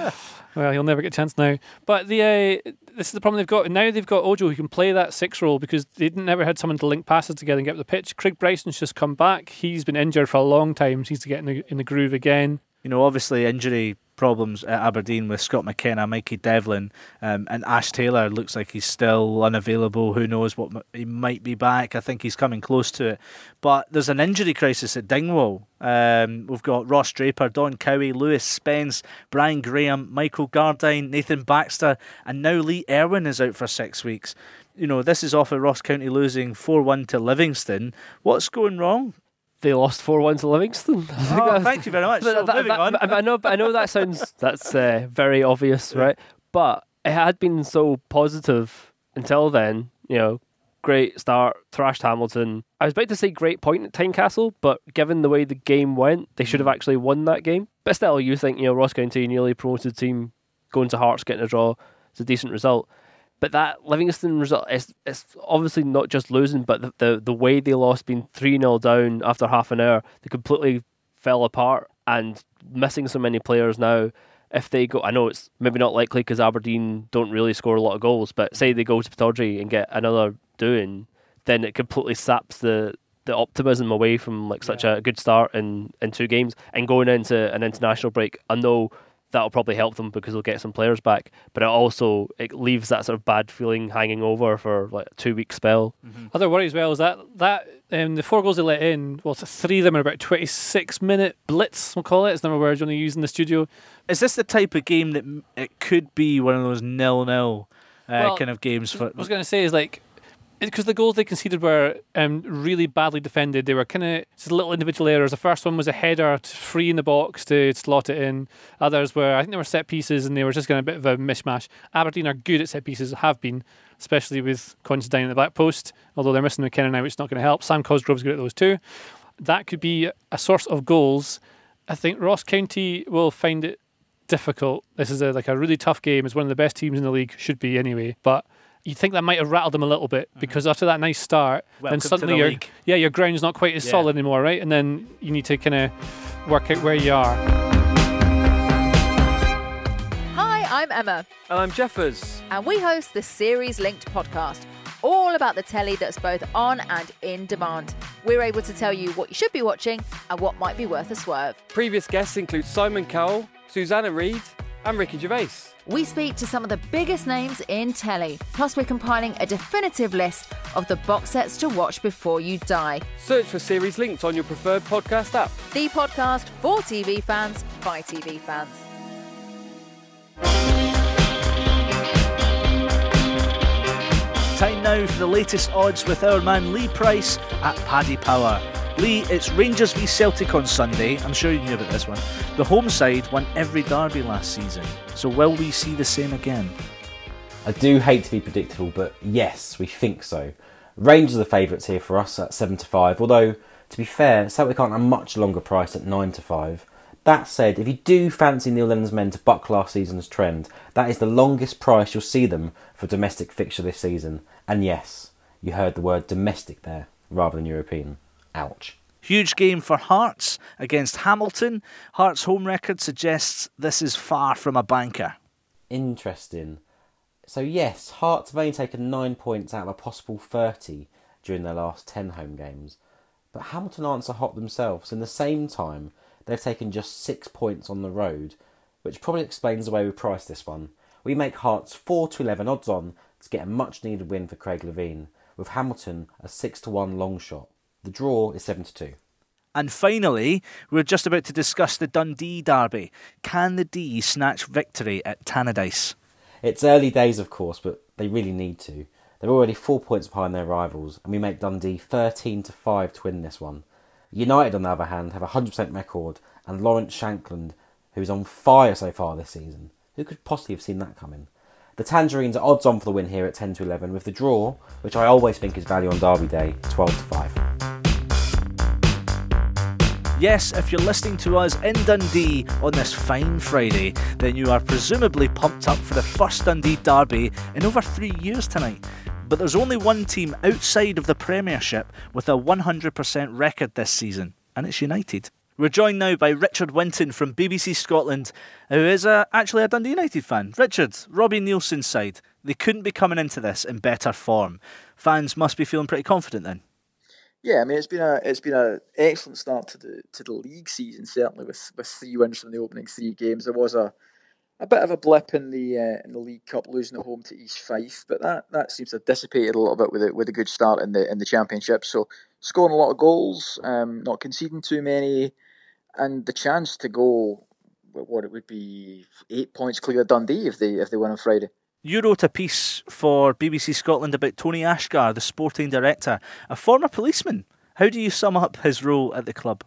Well, he'll never get a chance now. But the uh, this is the problem they've got. Now they've got Ojo who can play that six role because they never had someone to link passes together and get up the pitch. Craig Bryson's just come back. He's been injured for a long time. So he's to get in the, in the groove again. You know, obviously injury problems at Aberdeen with Scott McKenna, Mikey Devlin, um, and Ash Taylor looks like he's still unavailable. Who knows what m- he might be back. I think he's coming close to it. But there's an injury crisis at Dingwall. Um, we've got Ross Draper, Don Cowie, Lewis Spence, Brian Graham, Michael Gardine, Nathan Baxter, and now Lee Erwin is out for six weeks. You know, this is off of Ross County losing four one to Livingston. What's going wrong? They lost four one to Livingston. I think Oh, that's- thank you very much. But So, that- moving that- on. I I know, I know that sounds that's uh, very obvious, right? But it had been so positive until then. You know, great start, thrashed Hamilton. I was about to say great point at Tynecastle, but given the way the game went, they should have actually won that game. But still, you think, you know, Ross County, newly promoted team, going to Hearts, getting a draw, it's a decent result. But that Livingston result is it's obviously not just losing, but the, the, the way they lost, being three nil down after half an hour, they completely fell apart and missing so many players now. If they go, I know it's maybe not likely because Aberdeen don't really score a lot of goals, but say they go to Pittodrie and get another doing, then it completely saps the, the optimism away from like such a good start in, in two games. And going into an international break, I know that'll probably help them because they'll get some players back, but it also it leaves that sort of bad feeling hanging over for like a two week spell. Mm-hmm. Other worry as well is that that um, the four goals they let in, well, three of them are about twenty-six minute blitz, we'll call it. It's never a word you only use in the studio. Is this the type of game that m- it could be one of those nil-nil uh, Well, kind of games? For I was going to say is like, because the goals they conceded were um, really badly defended. They were kind of just little individual errors. The first one was a header to free in the box to slot it in. Others were, I think they were set pieces and they were just kind of a bit of a mishmash. Aberdeen are good at set pieces, have been. especially with Considine at the back post, although they're missing McKenna now, which is not going to help. Sam Cosgrove's good at those too. That could be a source of goals. I think Ross County will find it difficult. This is a, like a really tough game. It's one of the best teams in the league, should be anyway, but you think that might have rattled them a little bit because after that nice start, Welcome then suddenly to the your league. yeah your ground's not quite as Yeah. solid anymore, right? And then you need to kind of work out where you are. Hi, I'm Emma, And I'm Jeffers. and we host the Series Linked podcast, all about the telly that's both on and in demand. We're able to tell you what you should be watching and what might be worth a swerve. Previous guests include Simon Cowell, Susanna Reid, and Ricky Gervais. We speak to some of the biggest names in telly, plus we're compiling a definitive list of the box sets to watch before you die. Search for Series Linked on your preferred podcast app. The podcast for T V fans by T V fans. Time now for the latest odds with our man Lee Price at Paddy Power. Lee, it's Rangers v Celtic on Sunday. I'm sure you knew about this one. The home side won every derby last season. So will we see the same again? I do hate to be predictable, but yes, we think so. Rangers are the favourites here for us at seven to five, although, to be fair, Celtic aren't a much longer price at nine to five. That said, if you do fancy Neil Lennon's men to buck last season's trend, that is the longest price you'll see them for a domestic fixture this season. And yes, you heard the word domestic there, rather than European. Ouch. Huge game for Hearts against Hamilton. Hearts' home record suggests this is far from a banker. Interesting. So yes, Hearts have only taken nine points out of a possible thirty during their last ten home games. But Hamilton aren't so hot themselves. In the same time, they've taken just six points on the road, which probably explains the way we priced this one. We make Hearts four to eleven odds on to get a much needed win for Craig Levein, with Hamilton a six to one long shot. The draw is seven to two. And finally, we're just about to discuss the Dundee derby. Can the D snatch victory at Tannadice? It's early days, of course, but they really need to. They're already four points behind their rivals, and we make Dundee thirteen to five to win this one. United, on the other hand, have a one hundred percent record, and Lawrence Shankland, who is on fire so far this season. Who could possibly have seen that coming? The Tangerines are odds on for the win here at ten to eleven, with the draw, which I always think is value on Derby Day, twelve to five. Yes, if you're listening to us in Dundee on this fine Friday, then you are presumably pumped up for the first Dundee derby in over three years tonight. But there's only one team outside of the Premiership with a one hundred percent record this season, and it's United. We're joined now by Richard Winton from B B C Scotland, who is a, actually a Dundee United fan. Richard, Robbie Nielsen's side, they couldn't be coming into this in better form. Fans must be feeling pretty confident then. Yeah, I mean it's been a it's been an excellent start to the to the league season, certainly with, with three wins from the opening three games. There was a, a bit of a blip in the uh, in the League Cup, losing at home to East Fife, but that, that seems to have dissipated a little bit with a, with a good start in the in the Championship. So scoring a lot of goals, um, not conceding too many, and the chance to go what it would be eight points clear of Dundee if they if they win on Friday. You wrote a piece for B B C Scotland about Tony Ashgar, the sporting director, a former policeman. How do you sum up his role at the club?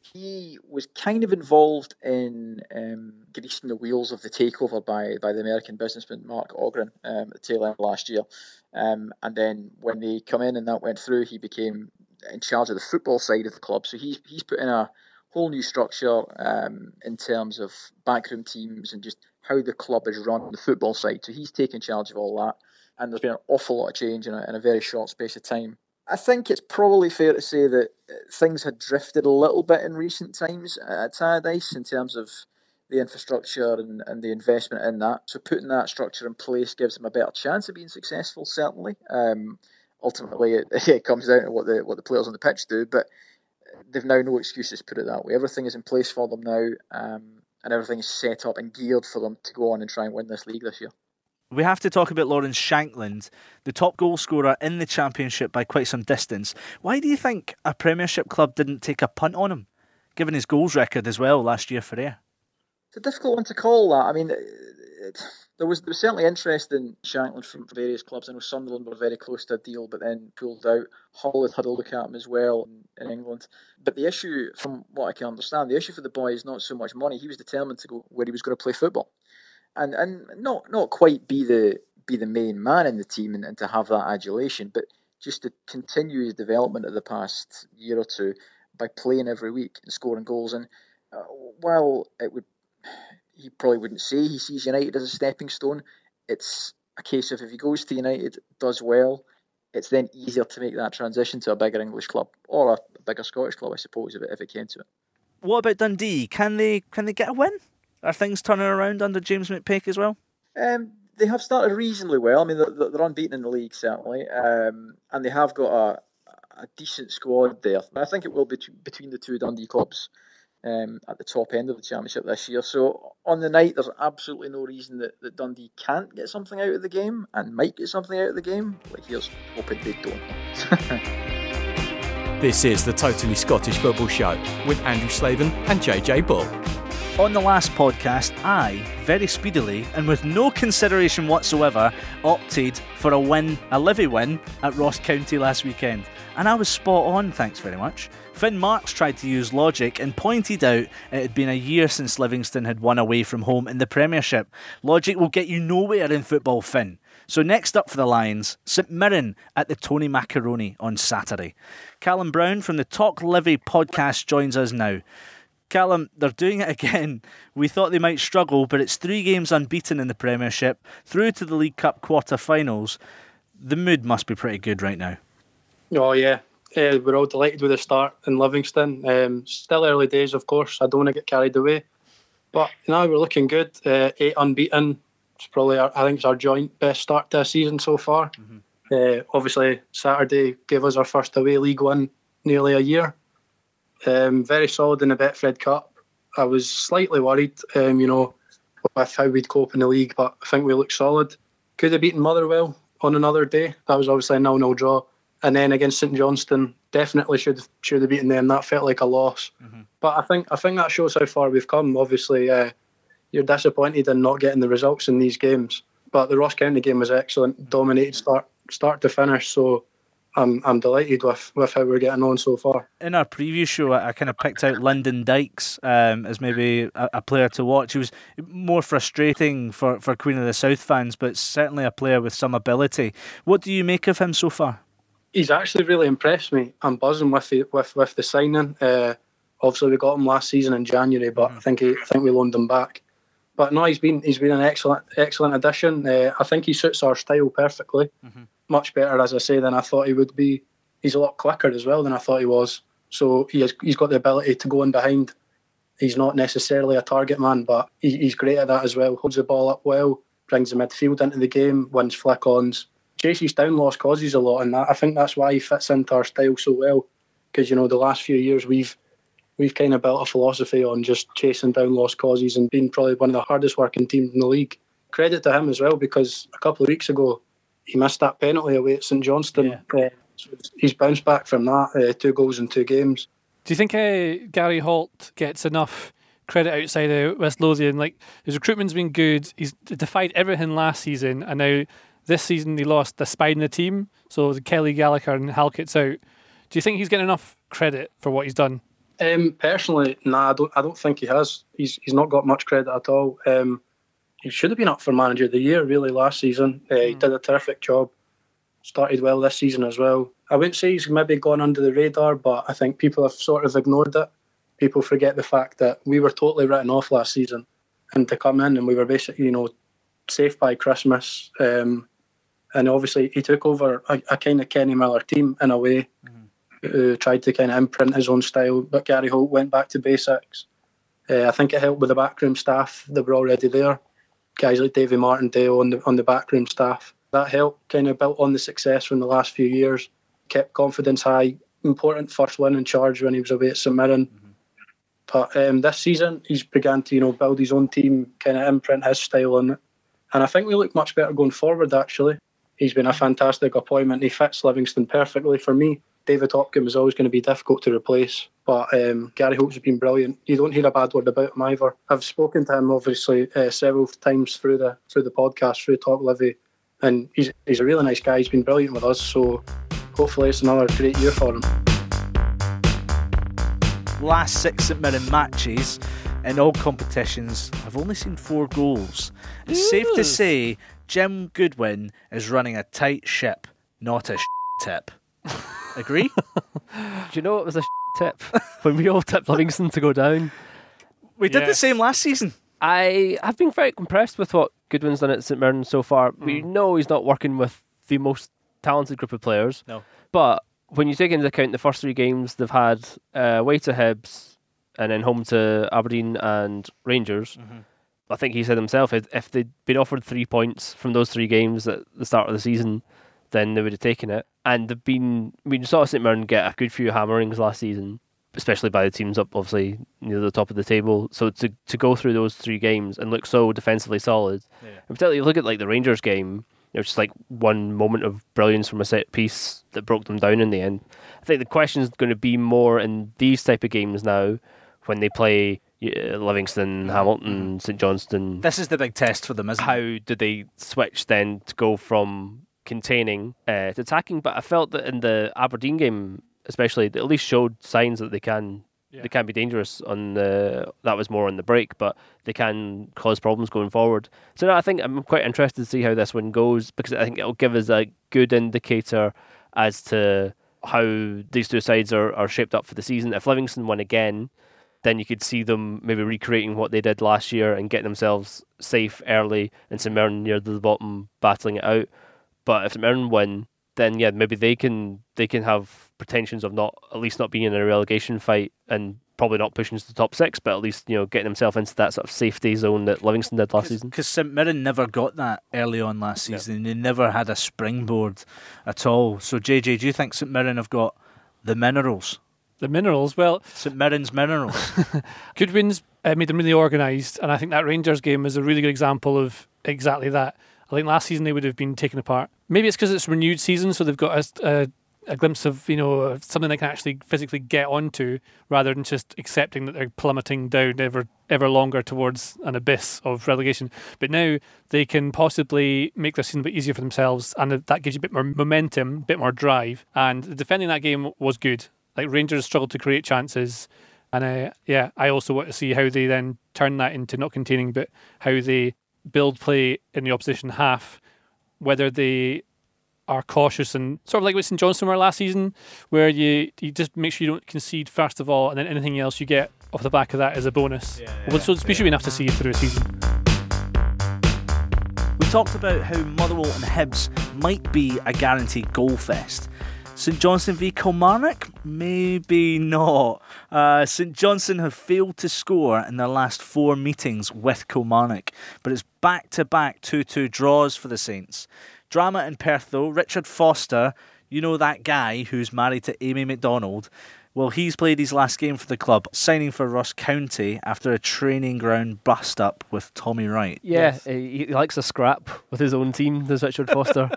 He was kind of involved in um, greasing the wheels of the takeover by, by the American businessman Mark Ogren um, at the tail end of last year. Um, and then when they come in and that went through, he became in charge of the football side of the club. So he's, he's put in a whole new structure um, in terms of backroom teams and just how the club is run on the football side. So he's taken charge of all that. And there's been an awful lot of change in a, in a very short space of time. I think it's probably fair to say that things had drifted a little bit in recent times at Tannadice in terms of the infrastructure and, and the investment in that. So putting that structure in place gives them a better chance of being successful, certainly. Um, ultimately, it, it comes down to what the what the players on the pitch do, but they've now no excuses, put it that way. Everything is in place for them now, um, and everything is set up and geared for them to go on and try and win this league this year. We have to talk about Lawrence Shankland, the top goal scorer in the Championship by quite some distance. Why do you think a Premiership club didn't take a punt on him, given his goals record as well last year for Ayr? It's a difficult one to call that. I mean, it, there was there was certainly interest in Shankland from various clubs. I know Sunderland were very close to a deal, but then pulled out. Hull had had a look at him as well in, in England. But the issue, from what I can understand, the issue for the boy is not so much money. He was determined to go where he was going to play football. And and not not quite be the be the main man in the team and, and to have that adulation, but just to continue his development of the past year or two by playing every week and scoring goals. And uh, while it would, he probably wouldn't say he sees United as a stepping stone, it's a case of if he goes to United, does well, it's then easier to make that transition to a bigger English club or a bigger Scottish club, I suppose, if it, if it came to it. What about Dundee? Can they can they get a win? Are things turning around under James McPake as well? Um, they have started reasonably well. I mean, they're, they're unbeaten in the league, certainly, um, and they have got a, a decent squad there. I think it will be t- between the two Dundee clubs um, at the top end of the Championship this year. So on the night, there's absolutely no reason that, that Dundee can't get something out of the game and might get something out of the game. But here's hoping they don't. This is the Totally Scottish Football Show with Andrew Slavin and J J Bull. On the last podcast, I, very speedily and with no consideration whatsoever, opted for a win, a Livy win, at Ross County last weekend. And I was spot on, thanks very much. Finn Marks tried to use logic and pointed out it had been a year since Livingston had won away from home in the Premiership. Logic will get you nowhere in football, Finn. So next up for the Lions, St Mirren at the Tony Macaroni on Saturday. Callum Brown from the Talk Livy podcast joins us now. Callum, they're doing it again. We thought they might struggle, but it's three games unbeaten in the Premiership, through to the League Cup quarter-finals. The mood must be pretty good right now. Oh, yeah. Uh, we're all delighted with the start in Livingston. Um, still early days, of course. I don't want to get carried away. But now we're looking good. Uh, eight unbeaten. It's probably, our, I think it's our joint best start to a season so far. Mm-hmm. Uh, obviously, Saturday gave us our first away League One nearly a year. Um, very solid in the Betfred Cup. I was slightly worried, um, you know, with how we'd cope in the league, but I think we looked solid. Could have beaten Motherwell on another day. That was obviously a nil-nil draw. And then against St Johnstone, definitely should should have beaten them. That felt like a loss. Mm-hmm. But I think I think that shows how far we've come. Obviously, uh, you're disappointed in not getting the results in these games. But the Ross County game was excellent, mm-hmm. dominated start start to finish. So I'm I'm delighted with, with how we're getting on so far. In our preview show, I kind of picked out Lyndon Dykes um, as maybe a, a player to watch. He was more frustrating for, for Queen of the South fans, but certainly a player with some ability. What do you make of him so far? He's actually really impressed me. I'm buzzing with the, with, with the signing. Uh, obviously, we got him last season in January, but mm. I think he, I think we loaned him back. But no, he's been he's been an excellent excellent addition. Uh, I think he suits our style perfectly. Mm-hmm. Much better, as I say, than I thought he would be. He's a lot quicker as well than I thought he was. So he has, he's got the ability to go in behind. He's not necessarily a target man, but he, he's great at that as well. Holds the ball up well, brings the midfield into the game, wins flick-ons. Chases down lost causes a lot, and that, I think that's why he fits into our style so well. Because, you know, the last few years we've we've kind of built a philosophy on just chasing down lost causes and being probably one of the hardest working teams in the league. Credit to him as well, because a couple of weeks ago he missed that penalty away at St Johnstone. Yeah. Uh, so he's bounced back from that, uh, two goals in two games. Do you think uh, Gary Holt gets enough credit outside of West Lothian? Like, his recruitment's been good. He's defied everything last season, and now this season he lost the spine in the team. So Kelly Gallagher and Halkett's out. Do you think he's getting enough credit for what he's done? Um, personally, nah, I don't. I don't think he has. He's he's not got much credit at all. Um, he should have been up for Manager of the Year really last season. Uh, mm. He did a terrific job. Started well this season as well. I wouldn't say he's maybe gone under the radar, but I think people have sort of ignored it. People forget the fact that we were totally written off last season, and to come in and we were basically, you know, safe by Christmas. Um, and obviously he took over a, a kind of Kenny Miller team in a way. Mm. Who tried to kind of imprint his own style, but Gary Holt went back to basics. Uh, I think it helped with the backroom staff that were already there. Guys like Davy Martindale on the on the backroom staff. That helped, kind of built on the success from the last few years. Kept confidence high. Important first win in charge when he was away at St Mirren. Mm-hmm. But um, this season he's began to, you know, build his own team, kind of imprint his style on it. And I think we look much better going forward. Actually, he's been a fantastic appointment. He fits Livingston perfectly for me. David Hopkins is always going to be difficult to replace, but um, Gary Holt's been brilliant. You don't hear a bad word about him either. I've spoken to him obviously uh, several times through the through the podcast, through Talk Livy, and he's he's a really nice guy. He's been brilliant with us, so hopefully it's another great year for him. Last six St Mirren matches, in all competitions. I've only seen four goals. It's safe to say Jim Goodwin is running a tight ship, not a sh- tip. Agree? Do you know what was a sh- tip? When we all tipped Livingston to go down. We did Yes. the same last season. I have been very impressed with what Goodwin's done at St Mirren so far. Mm. We know he's not working with the most talented group of players. No. But when you take into account the first three games they've had, uh, away to Hibs and then home to Aberdeen and Rangers, Mhm. I think he said himself, if if they'd been offered three points from those three games at the start of the season, then they would have taken it. And they've been, we saw St Mirren get a good few hammerings last season, especially by the teams up, obviously, near the top of the table. So to to go through those three games and look so defensively solid, Yeah. and particularly you look at like the Rangers game, it was just like one moment of brilliance from a set piece that broke them down in the end. I think the question is going to be more in these type of games now when they play uh, Livingston, Hamilton, St Johnstone. This is the big test for them, isn't How it? do they switch then to go from containing uh, to attacking? But I felt that in the Aberdeen game, especially, they at least showed signs that they can Yeah. they can be dangerous. On the that was more on the break, but they can cause problems going forward. So no, I think I'm quite interested to see how this one goes, because I think it'll give us a good indicator as to how these two sides are, are shaped up for the season. If Livingston win again, then you could see them maybe recreating what they did last year and getting themselves safe early, and St Mirren near the bottom battling it out. But if St Mirren win, then yeah, maybe they can they can have pretensions of not at least not being in a relegation fight and probably not pushing to the top six, but at least, you know, getting themselves into that sort of safety zone that Livingston did last season. Because St Mirren never got that early on last season. They never had a springboard at all. So J J, do you think St Mirren have got the minerals? The minerals, well, St Mirren's minerals. Goodwin's uh, made them really organised, and I think that Rangers game is a really good example of exactly that. I think last season they would have been taken apart. Maybe it's because it's renewed season, so they've got a, a, a glimpse of, you know, something they can actually physically get onto, rather than just accepting that they're plummeting down ever ever longer towards an abyss of relegation. But now they can possibly make their season a bit easier for themselves, and that gives you a bit more momentum, a bit more drive. And defending that game was good. Like, Rangers struggled to create chances, and uh, yeah, I also want to see how they then turn that into not containing, but how they build play in the opposition half, whether they are cautious and sort of like what St Johnstone were last season, where you you just make sure you don't concede first of all, and then anything else you get off the back of that is a bonus. Yeah, well, so we should be enough to see you through a season. We talked about how Motherwell and Hibs might be a guaranteed goal fest. St Johnstone v Kilmarnock? Maybe not. Uh, St Johnstone have failed to score in their last four meetings with Kilmarnock, but it's back-to-back two two draws for the Saints. Drama in Perth though. Richard Foster, you know that guy who's married to Amy McDonald, well, he's played his last game for the club, signing for Ross County after a training ground bust-up with Tommy Wright. Yeah, yes. he, he likes a scrap with his own team, does Richard Foster.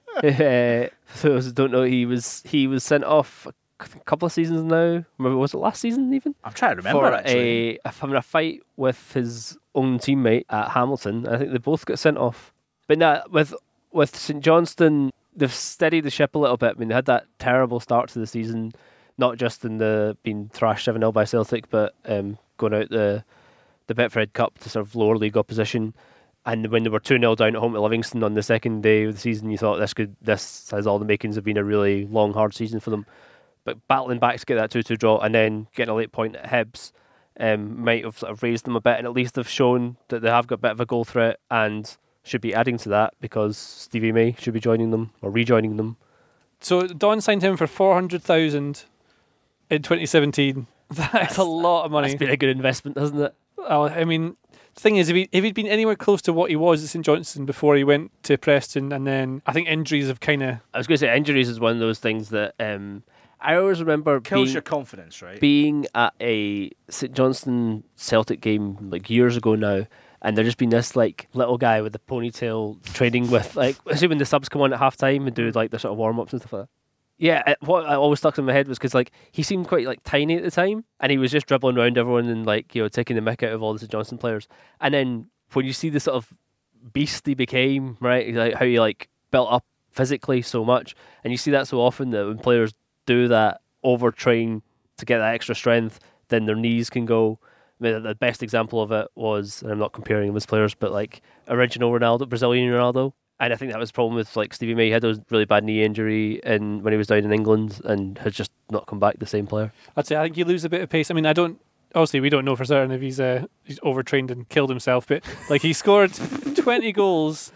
uh, for those who don't know, he was he was sent off a couple of seasons now. Maybe was it last season even? I'm trying to remember for actually. A, having a fight with his own teammate at Hamilton. I think they both got sent off. But now with with St Johnstone, they've steadied the ship a little bit. I mean, they had that terrible start to the season, not just in the being thrashed seven nil by Celtic, but um, going out the the Betfred Cup to sort of lower league opposition. And when they were two nil down at home to Livingston on the second day of the season, you thought this could this has all the makings of being a really long, hard season for them. But battling back to get that two two draw and then getting a late point at Hibs um, might have sort of raised them a bit, and at least have shown that they have got a bit of a goal threat and should be adding to that, because Stevie May should be joining them or rejoining them. So Don signed him for four hundred thousand in twenty seventeen. That's a lot of money. It's been a good investment, hasn't it? Well, I mean, the thing is, if, he, if he'd been anywhere close to what he was at St Johnstone before he went to Preston, and then I think injuries have kind of... I was going to say, injuries is one of those things that um, I always remember Kills being, your confidence, right? being at a St Johnstone Celtic game like years ago now, and there just been this like little guy with a ponytail training with, like, especially when the subs come on at half time and do like the sort of warm ups and stuff like that. Yeah, it, what always stuck in my head was because like he seemed quite like tiny at the time, and he was just dribbling around everyone and like, you know, taking the mick out of all the St Johnstone players. And then when you see the sort of beast he became, right, like how he like built up physically so much, and you see that so often that when players do that, overtrain to get that extra strength, then their knees can go. I mean, the best example of it was, and I'm not comparing them as players, but like original Ronaldo, Brazilian Ronaldo. And I think that was the problem with like Stevie May. He had a really bad knee injury in, when he was down in England and has just not come back the same player. I'd say I think you lose a bit of pace. I mean, I don't. Obviously, we don't know for certain if he's uh, he's overtrained and killed himself, but like he scored twenty goals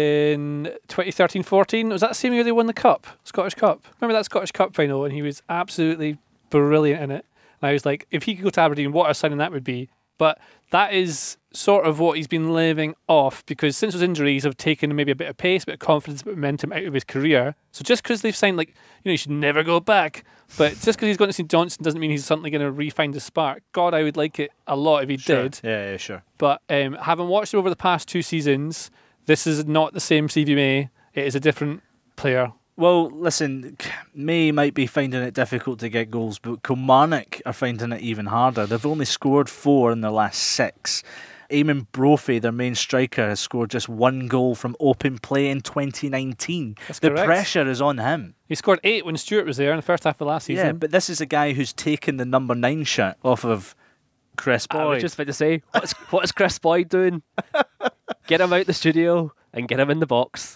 in twenty thirteen fourteen. Was that the same year they won the Cup, Scottish Cup? Remember that Scottish Cup final? And he was absolutely brilliant in it. And I was like, if he could go to Aberdeen, what a signing that would be. But that is sort of what he's been living off, because since his injuries have taken maybe a bit of pace, a bit of confidence, a bit of momentum out of his career. So just because they've signed, like, you know, you should never go back. But just because he's going to Saint Johnstone doesn't mean he's suddenly going to re-find the spark. God, I would like it a lot if he Sure. did. Yeah, yeah, sure. But um, having watched him over the past two seasons, this is not the same Stevie May. It is a different player. Well, listen, May might be finding it difficult to get goals, but Kilmarnock are finding it even harder. They've only scored four in their last six. Eamon Brophy, their main striker, has scored just one goal from open play in twenty nineteen. That's the correct. pressure is on him. He scored eight when Stuart was there in the first half of last season. Yeah, but this is a guy who's taken the number nine shirt off of Chris Boyd. I was just about to say, what's, what is Chris Boyd doing? Get him out the studio and get him in the box.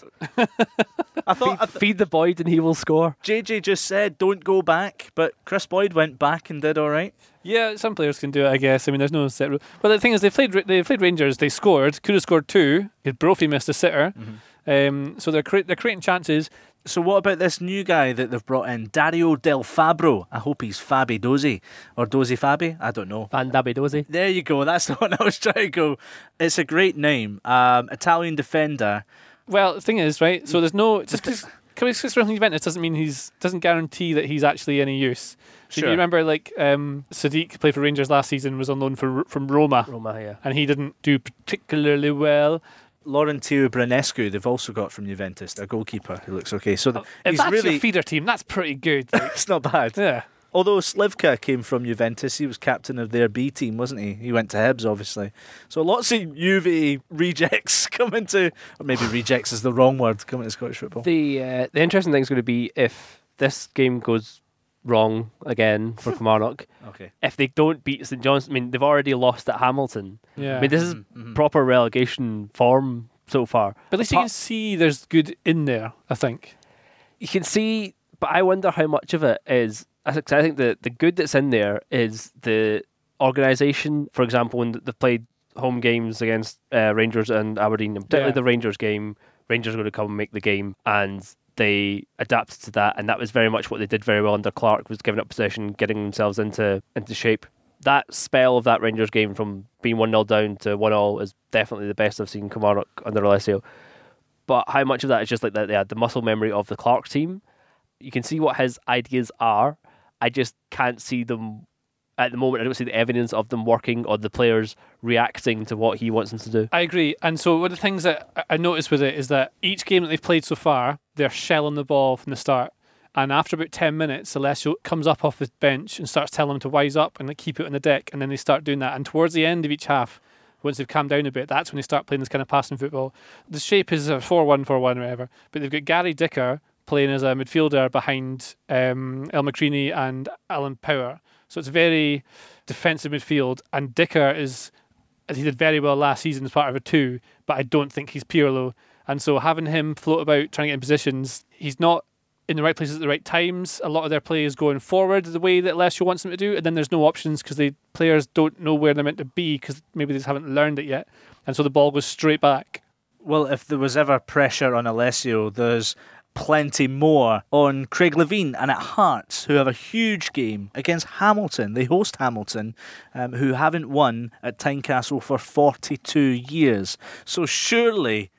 I thought, feed, I th- feed the Boyd and he will score. J J just said don't go back, but Chris Boyd went back and did all right. Yeah, some players can do it, I guess. I mean, there's no set rule. But the thing is, they played they played Rangers. They scored. Could have scored two. Brophy missed a sitter. Mm-hmm. Um, so they're cre- they're creating chances. So what about this new guy that they've brought in, Dario Del Fabro? I hope he's Fabi Dozy or Dozy Fabi. I don't know. Van Dabby Dozy. There you go. That's the one I was trying to go. It's a great name. Um, Italian defender. Well, the thing is, right? So there's no just because he's from Juventus doesn't mean he's doesn't guarantee that he's actually any use. So Sure. you remember, like um, Sadiq played for Rangers last season, was on loan for, from Roma, Roma, yeah, and he didn't do particularly well. Laurentio Branescu, they've also got from Juventus, their goalkeeper, who looks okay. So th- If he's that's really your feeder team, that's pretty good. Like. it's not bad. Yeah. Although Slivka came from Juventus, he was captain of their B team, wasn't he? He went to Hibs, obviously. So lots of Juve rejects coming to, or maybe rejects is the wrong word, coming to Scottish football. The uh, the interesting thing is going to be if this game goes wrong again for Kilmarnock. Okay. If they don't beat Saint Johnstone, I mean, they've already lost at Hamilton. Yeah. I mean, this is Mm-hmm. proper relegation form so far. But at least you can see there's good in there, I think. You can see, but I wonder how much of it is. I think I think the, the good that's in there is the organisation. For example, when they've played home games against uh, Rangers and Aberdeen, and particularly Yeah. the Rangers game, Rangers are going to come and make the game, and they adapted to that, and that was very much what they did very well under Clark, was giving up possession, getting themselves into into shape. That spell of that Rangers game from being one nil down to one all is definitely the best I've seen Kilmarnock under Alessio. But how much of that is just like that they had the muscle memory of the Clark team? You can see what his ideas are. I just can't see them at the moment. I don't see the evidence of them working or the players reacting to what he wants them to do. I agree. And so one of the things that I- I noticed with it is that each game that they've played so far, they're shelling the ball from the start. And after about ten minutes, Alessio comes up off his bench and starts telling them to wise up and like, keep it on the deck. And then they start doing that. And towards the end of each half, once they've calmed down a bit, that's when they start playing this kind of passing football. The shape is a four one, four one, whatever. But they've got Gary Dicker playing as a midfielder behind um, El McCreaney and Alan Power. So it's very defensive midfield. And Dicker is, he did very well last season as part of a two, but I don't think he's Pirlo. And so having him float about trying to get in positions, he's not in the right places at the right times. A lot of their play is going forward the way that Alessio wants them to do, and then there's no options because the players don't know where they're meant to be because maybe they just haven't learned it yet. And so the ball goes straight back. Well, if there was ever pressure on Alessio, there's plenty more on Craig Levein and at Hearts, who have a huge game against Hamilton. They host Hamilton, um, who haven't won at Tynecastle for forty-two years. So surely,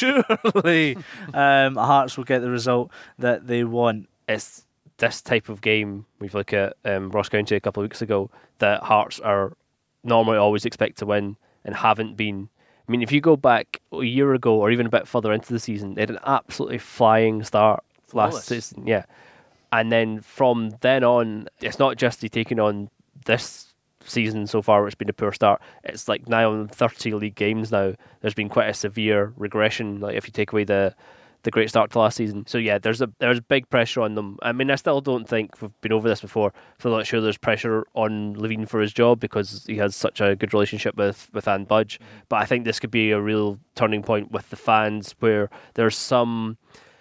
surely um, Hearts will get the result that they want. It's this type of game, we've looked at um, Ross County a couple of weeks ago, that Hearts are normally always expect to win and haven't been. I mean, if you go back a year ago or even a bit further into the season, they had an absolutely flying start last Flawless. season. Yeah. And then from then on, it's not just they taking on this season so far, which has been a poor start. It's like now on thirty league games now, there's been quite a severe regression. Like if you take away the the great start to last season. So yeah, there's a there's big pressure on them. I mean, I still don't think we've been over this before. So I'm not sure there's pressure on Levine for his job because he has such a good relationship with with Anne Budge. Mm-hmm. But I think this could be a real turning point with the fans, where there's some.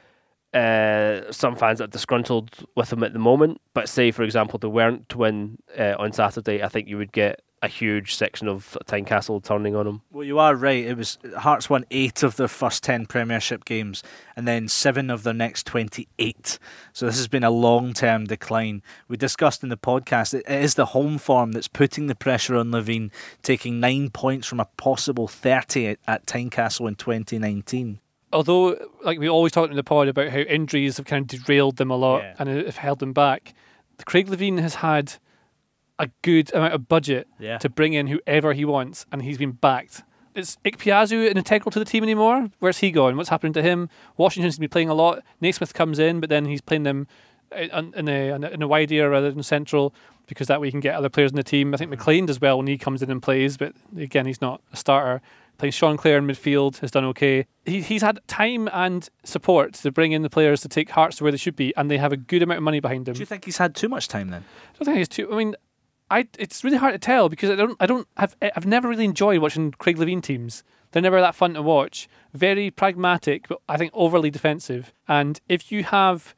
Uh, some fans that are disgruntled with him at the moment, but say, for example, they weren't to win uh, on Saturday, I think you would get a huge section of Tynecastle turning on him. Well, you are right. It was Hearts won eight of their first ten Premiership games and then seven of their next twenty-eight. So this has been a long-term decline. We discussed in the podcast, it is the home form that's putting the pressure on Levine, taking nine points from a possible thirty at, at Tynecastle in twenty nineteen. Although, like we always talked in the pod about how injuries have kind of derailed them a lot yeah. and have held them back, Craig Levine has had a good amount of budget yeah. to bring in whoever he wants, and he's been backed. Is Ikpeazu integral to the team anymore? Where's he going? What's happening to him? Washington's been playing a lot. Naismith comes in, but then he's playing them in a, in a wide area rather than central, because that way he can get other players in the team. I think McLean does well when he comes in and plays, but again, he's not a starter. Playing Sean Clare in midfield has done okay. He, he's had time and support to bring in the players to take Hearts to where they should be, and they have a good amount of money behind them. Do you think he's had too much time then? I don't think he's too. I mean, I it's really hard to tell because I don't. I don't have. I've never really enjoyed watching Craig Levine teams. They're never that fun to watch. Very pragmatic, but I think overly defensive. And if you have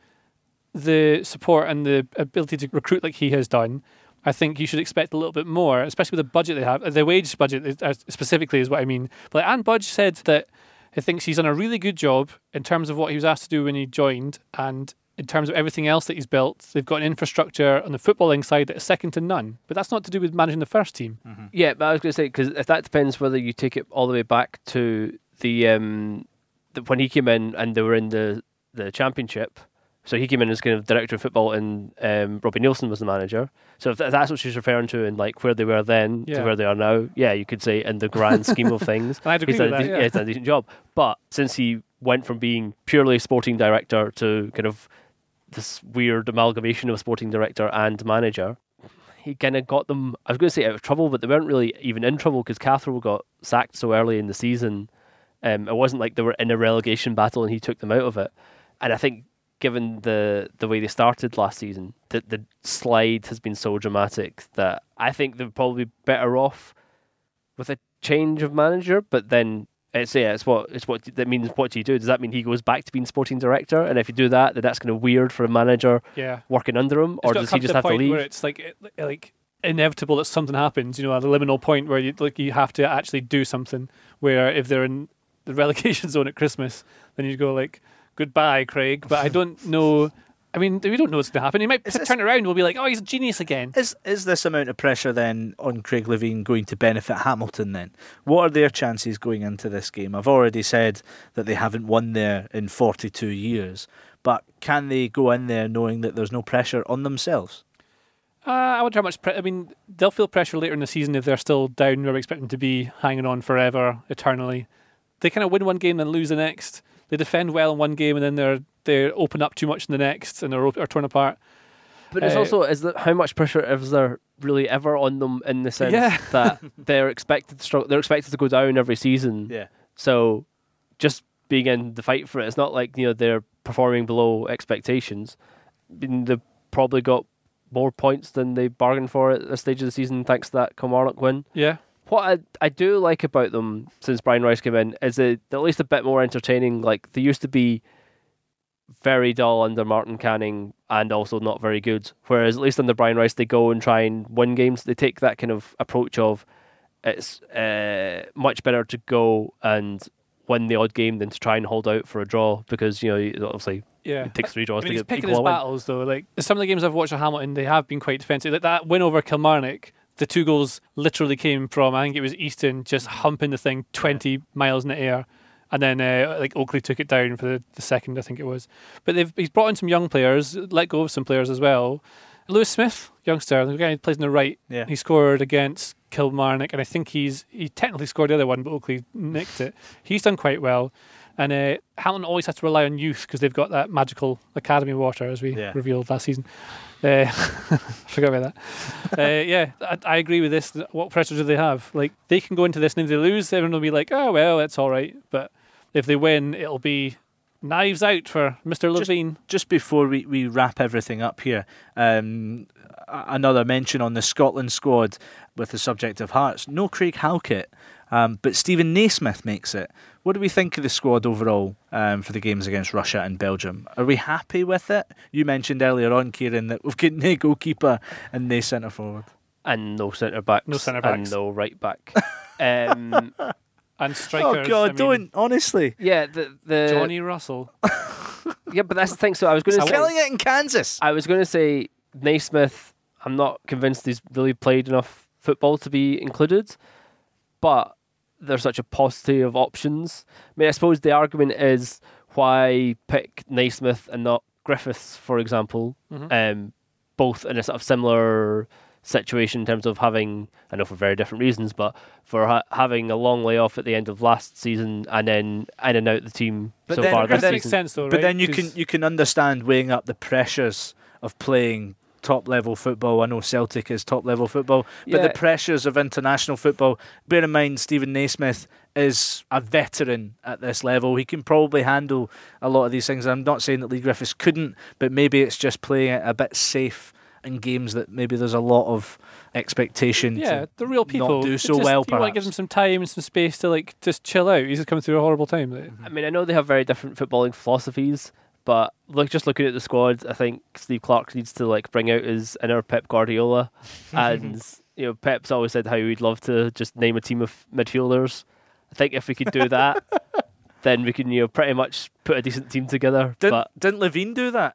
the support and the ability to recruit like he has done, I think you should expect a little bit more, especially with the budget they have. The wage budget specifically is what I mean. But Anne Budge said that he thinks he's done a really good job in terms of what he was asked to do when he joined, and in terms of everything else that he's built. They've got an infrastructure on the footballing side that is second to none. But that's not to do with managing the first team. Mm-hmm. Yeah, but I was going to say, because if that depends whether you take it all the way back to the, um, the when he came in and they were in the, the championship. So he came in as kind of director of football, and um, Robbie Nielsen was the manager. So if that's what she's referring to, and like where they were then yeah. to where they are now, yeah, you could say in the grand scheme of things, I'd agree he's with done, that, yeah. yeah, he's done a decent job. But since he went from being purely sporting director to kind of this weird amalgamation of sporting director and manager, he kind of got them, I was going to say out of trouble, but they weren't really even in trouble because Cathro got sacked so early in the season. Um, it wasn't like they were in a relegation battle and he took them out of it. And I think given the the way they started last season, the, the slide has been so dramatic that I think they're probably better off with a change of manager. But then it's yeah, it's what it's what that means. What do you do? Does that mean he goes back to being sporting director? And if you do that, then that's kind of weird for a manager yeah. working under him, or does he just have to leave? Where it's like it, like inevitable that something happens. You know, at a liminal point where you like you have to actually do something. Where if they're in the relegation zone at Christmas, then you go like, goodbye, Craig. But I don't know. I mean, we don't know what's going to happen. He might is turn this, around and we'll be like, oh, he's a genius again. Is is this amount of pressure then on Craig Levine going to benefit Hamilton then? What are their chances going into this game? I've already said that they haven't won there in forty-two years. But can they go in there knowing that there's no pressure on themselves? Uh, I wonder how much... Pre- I mean, they'll feel pressure later in the season if they're still down where we expect them to be, hanging on forever, eternally. They kind of win one game then lose the next. They defend well in one game and then they're they open up too much in the next and they're are torn apart. But it's uh, also is that how much pressure is there really ever on them in the sense yeah. that they're expected to struggle, they're expected to go down every season. Yeah. So just being in the fight for it, it's not like you know they're performing below expectations. I mean, they've probably got more points than they bargained for at this stage of the season thanks to that Kilmarnock win. Yeah. What I, I do like about them since Brian Rice came in is that they're at least a bit more entertaining. Like they used to be very dull under Martin Canning and also not very good. Whereas at least under Brian Rice they go and try and win games. They take that kind of approach of it's uh, much better to go and win the odd game than to try and hold out for a draw because, you know, obviously yeah. it takes three draws I mean, to he's get picking equal his a win. battles though. Like some of the games I've watched at Hamilton, they have been quite defensive. Like that win over Kilmarnock, the two goals literally came from, I think it was Easton just humping the thing twenty miles in the air. And then uh, like Oakley took it down for the, the second, I think it was. But they've he's brought in some young players, let go of some players as well. Lewis Smith, youngster, the guy who plays on the right. Yeah. He scored against Kilmarnock, and I think he's he technically scored the other one, but Oakley nicked it. He's done quite well. And uh, Hamilton always has to rely on youth because they've got that magical academy water, as we yeah. revealed last season. Uh, I forgot about that. uh, yeah, I, I agree with this. What pressure do they have? Like they can go into this and if they lose, everyone will be like, "Oh well, it's all right." But if they win, it'll be Knives out for Mister Levine. Just, just before we, we wrap everything up here, um, another mention on the Scotland squad with the subject of Hearts. No Craig Halkett, um, but Stephen Naismith makes it. What do we think of the squad overall um, for the games against Russia and Belgium? Are we happy with it? You mentioned earlier on, Kieran, that we've got no goalkeeper and no centre forward. And no centre backs. No centre backs. And no right back. um, and strikers. Oh, God, I mean, don't, honestly. Yeah, the, the Johnny Russell. Yeah, but that's the thing. So I was going to say... killing it in Kansas. I was going to say Naismith, I'm not convinced he's really played enough football to be included, but there's such a paucity of options. I mean, I suppose the argument is why pick Naismith and not Griffiths, for example, Mhm. um, both in a sort of similar situation in terms of having, I know for very different reasons, but for ha- having a long layoff at the end of last season and then in and out the team But so then- far but this then- season. sense though, But right? then you 'Cause- can you can understand weighing up the pressures of playing top level football. I know Celtic is top level football, but Yeah. the pressures of international football. Bear in mind, Stephen Naismith is a veteran at this level. He can probably handle a lot of these things. I'm not saying that Lee Griffiths couldn't, but maybe it's just playing it a bit safe in games that maybe there's a lot of expectation. Yeah, to the real people not do It's so just, well. You want to Perhaps give them some time and some space to like just chill out. He's just coming through a horrible time. I mean, I know they have very different footballing philosophies, but look, just looking at the squad, I think Steve Clarke needs to like bring out his inner Pep Guardiola, and you know, Pep's always said how he'd love to just name a team of midfielders. I think if we could do that, then we can you know pretty much put a decent team together. Didn't, but didn't Levine do that?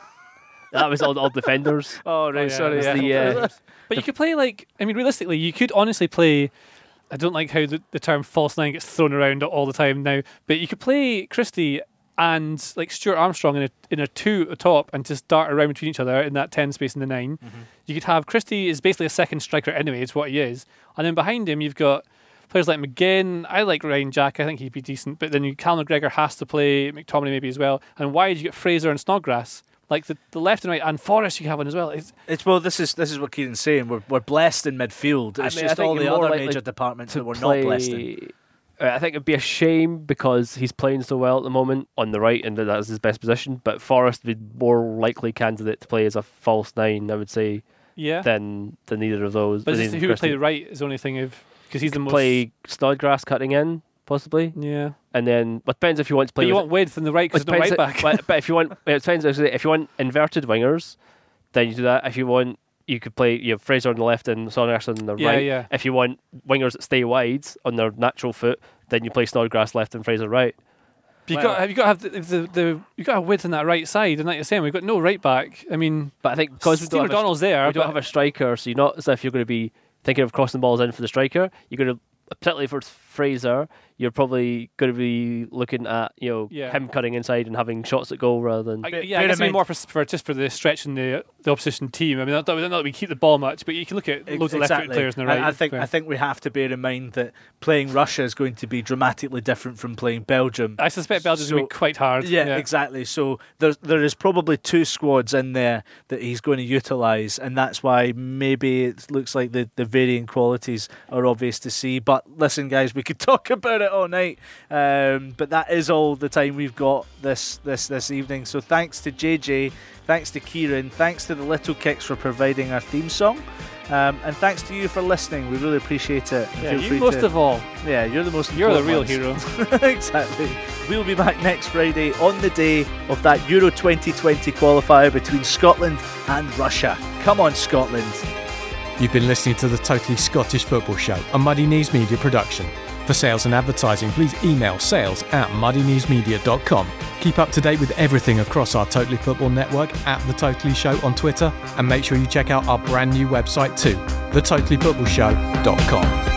that was all, all defenders. Oh, right, Oh, yeah, sorry. that's Yeah. the, uh, But you could play like, I mean, realistically, you could honestly play. I don't like how the, the term false nine gets thrown around all the time now, but you could play Christie and like Stuart Armstrong in a in a two at the top and just dart around between each other in that ten space in the 9 Mm-hmm. You could have Christie is basically a second striker anyway. It's what he is, and then behind him you've got players like McGinn. I like Ryan Jack. I think he'd be decent, but then you, Cal McGregor has to play, McTominay maybe as well. And why did you get Fraser and Snodgrass? Like the, the left and right, and Forrest you can have one as well. It's, It's well, this is this is what Kieran's saying. We're we're blessed in midfield. I It's mean, I just think all the you're more other likely major departments to that we're play- not blessed in. Uh, I think it'd be a shame because he's playing so well at the moment on the right, and that's his best position. But Forrest would be more likely candidate to play as a false nine, I would say, yeah. than than either of those. But than it's just who would play the right is the only thing of because he's the most play Snodgrass cutting in possibly, yeah. and then it depends if you want to play. But you with- want width in the right because it there's no right depends- back. but, but if you want, it depends. Actually, if you want inverted wingers, then you do that. If you want, you could play you have Fraser on the left and Snodgrass on the Yeah, right. yeah. If you want wingers that stay wide on their natural foot, then you play Snodgrass left and Fraser right. But you Well- got have you got to have the, the, the you got to have width on that right side, and like you're saying, we've got no right back. I mean, But I think because we Steve don't have a, McDonald's there, we don't but- have a striker, so you're not as if you're going to be thinking of crossing balls in for the striker. You're going to, particularly for Fraser, you're probably going to be looking at you know Yeah. him cutting inside and having shots at goal rather than. I, Bear- yeah, I bear guess in I mind- mean more for, for just for the stretching the the opposition team. I mean, not, not that we keep the ball much, but you can look at loads of left-footed players on the right. I, I think I think we have to bear in mind that playing Russia is going to be dramatically different from playing Belgium. I suspect Belgium's going to be So- quite hard. Yeah, exactly. So there there is probably two squads in there that he's going to utilise, and that's why maybe it looks like the, the varying qualities are obvious to see. But listen, guys, we could talk about it all night, um, but that is all the time we've got this this this evening. So thanks to J J, thanks to Kieran, thanks to the Little Kicks for providing our theme song. Um, and thanks to you for listening. We really appreciate it. Yeah, Feel you free most to, of all. Yeah, you're the most You're the important real ones. hero. Exactly. We'll be back next Friday on the day of that Euro twenty twenty qualifier between Scotland and Russia. Come on, Scotland. You've been listening to the Totally Scottish Football Show, a Muddy Knees Media production. For sales and advertising, please email sales at muddy knees media dot com. Keep up to date with everything across our Totally Football network at The Totally Show on Twitter, and make sure you check out our brand new website too, the totally football show dot com.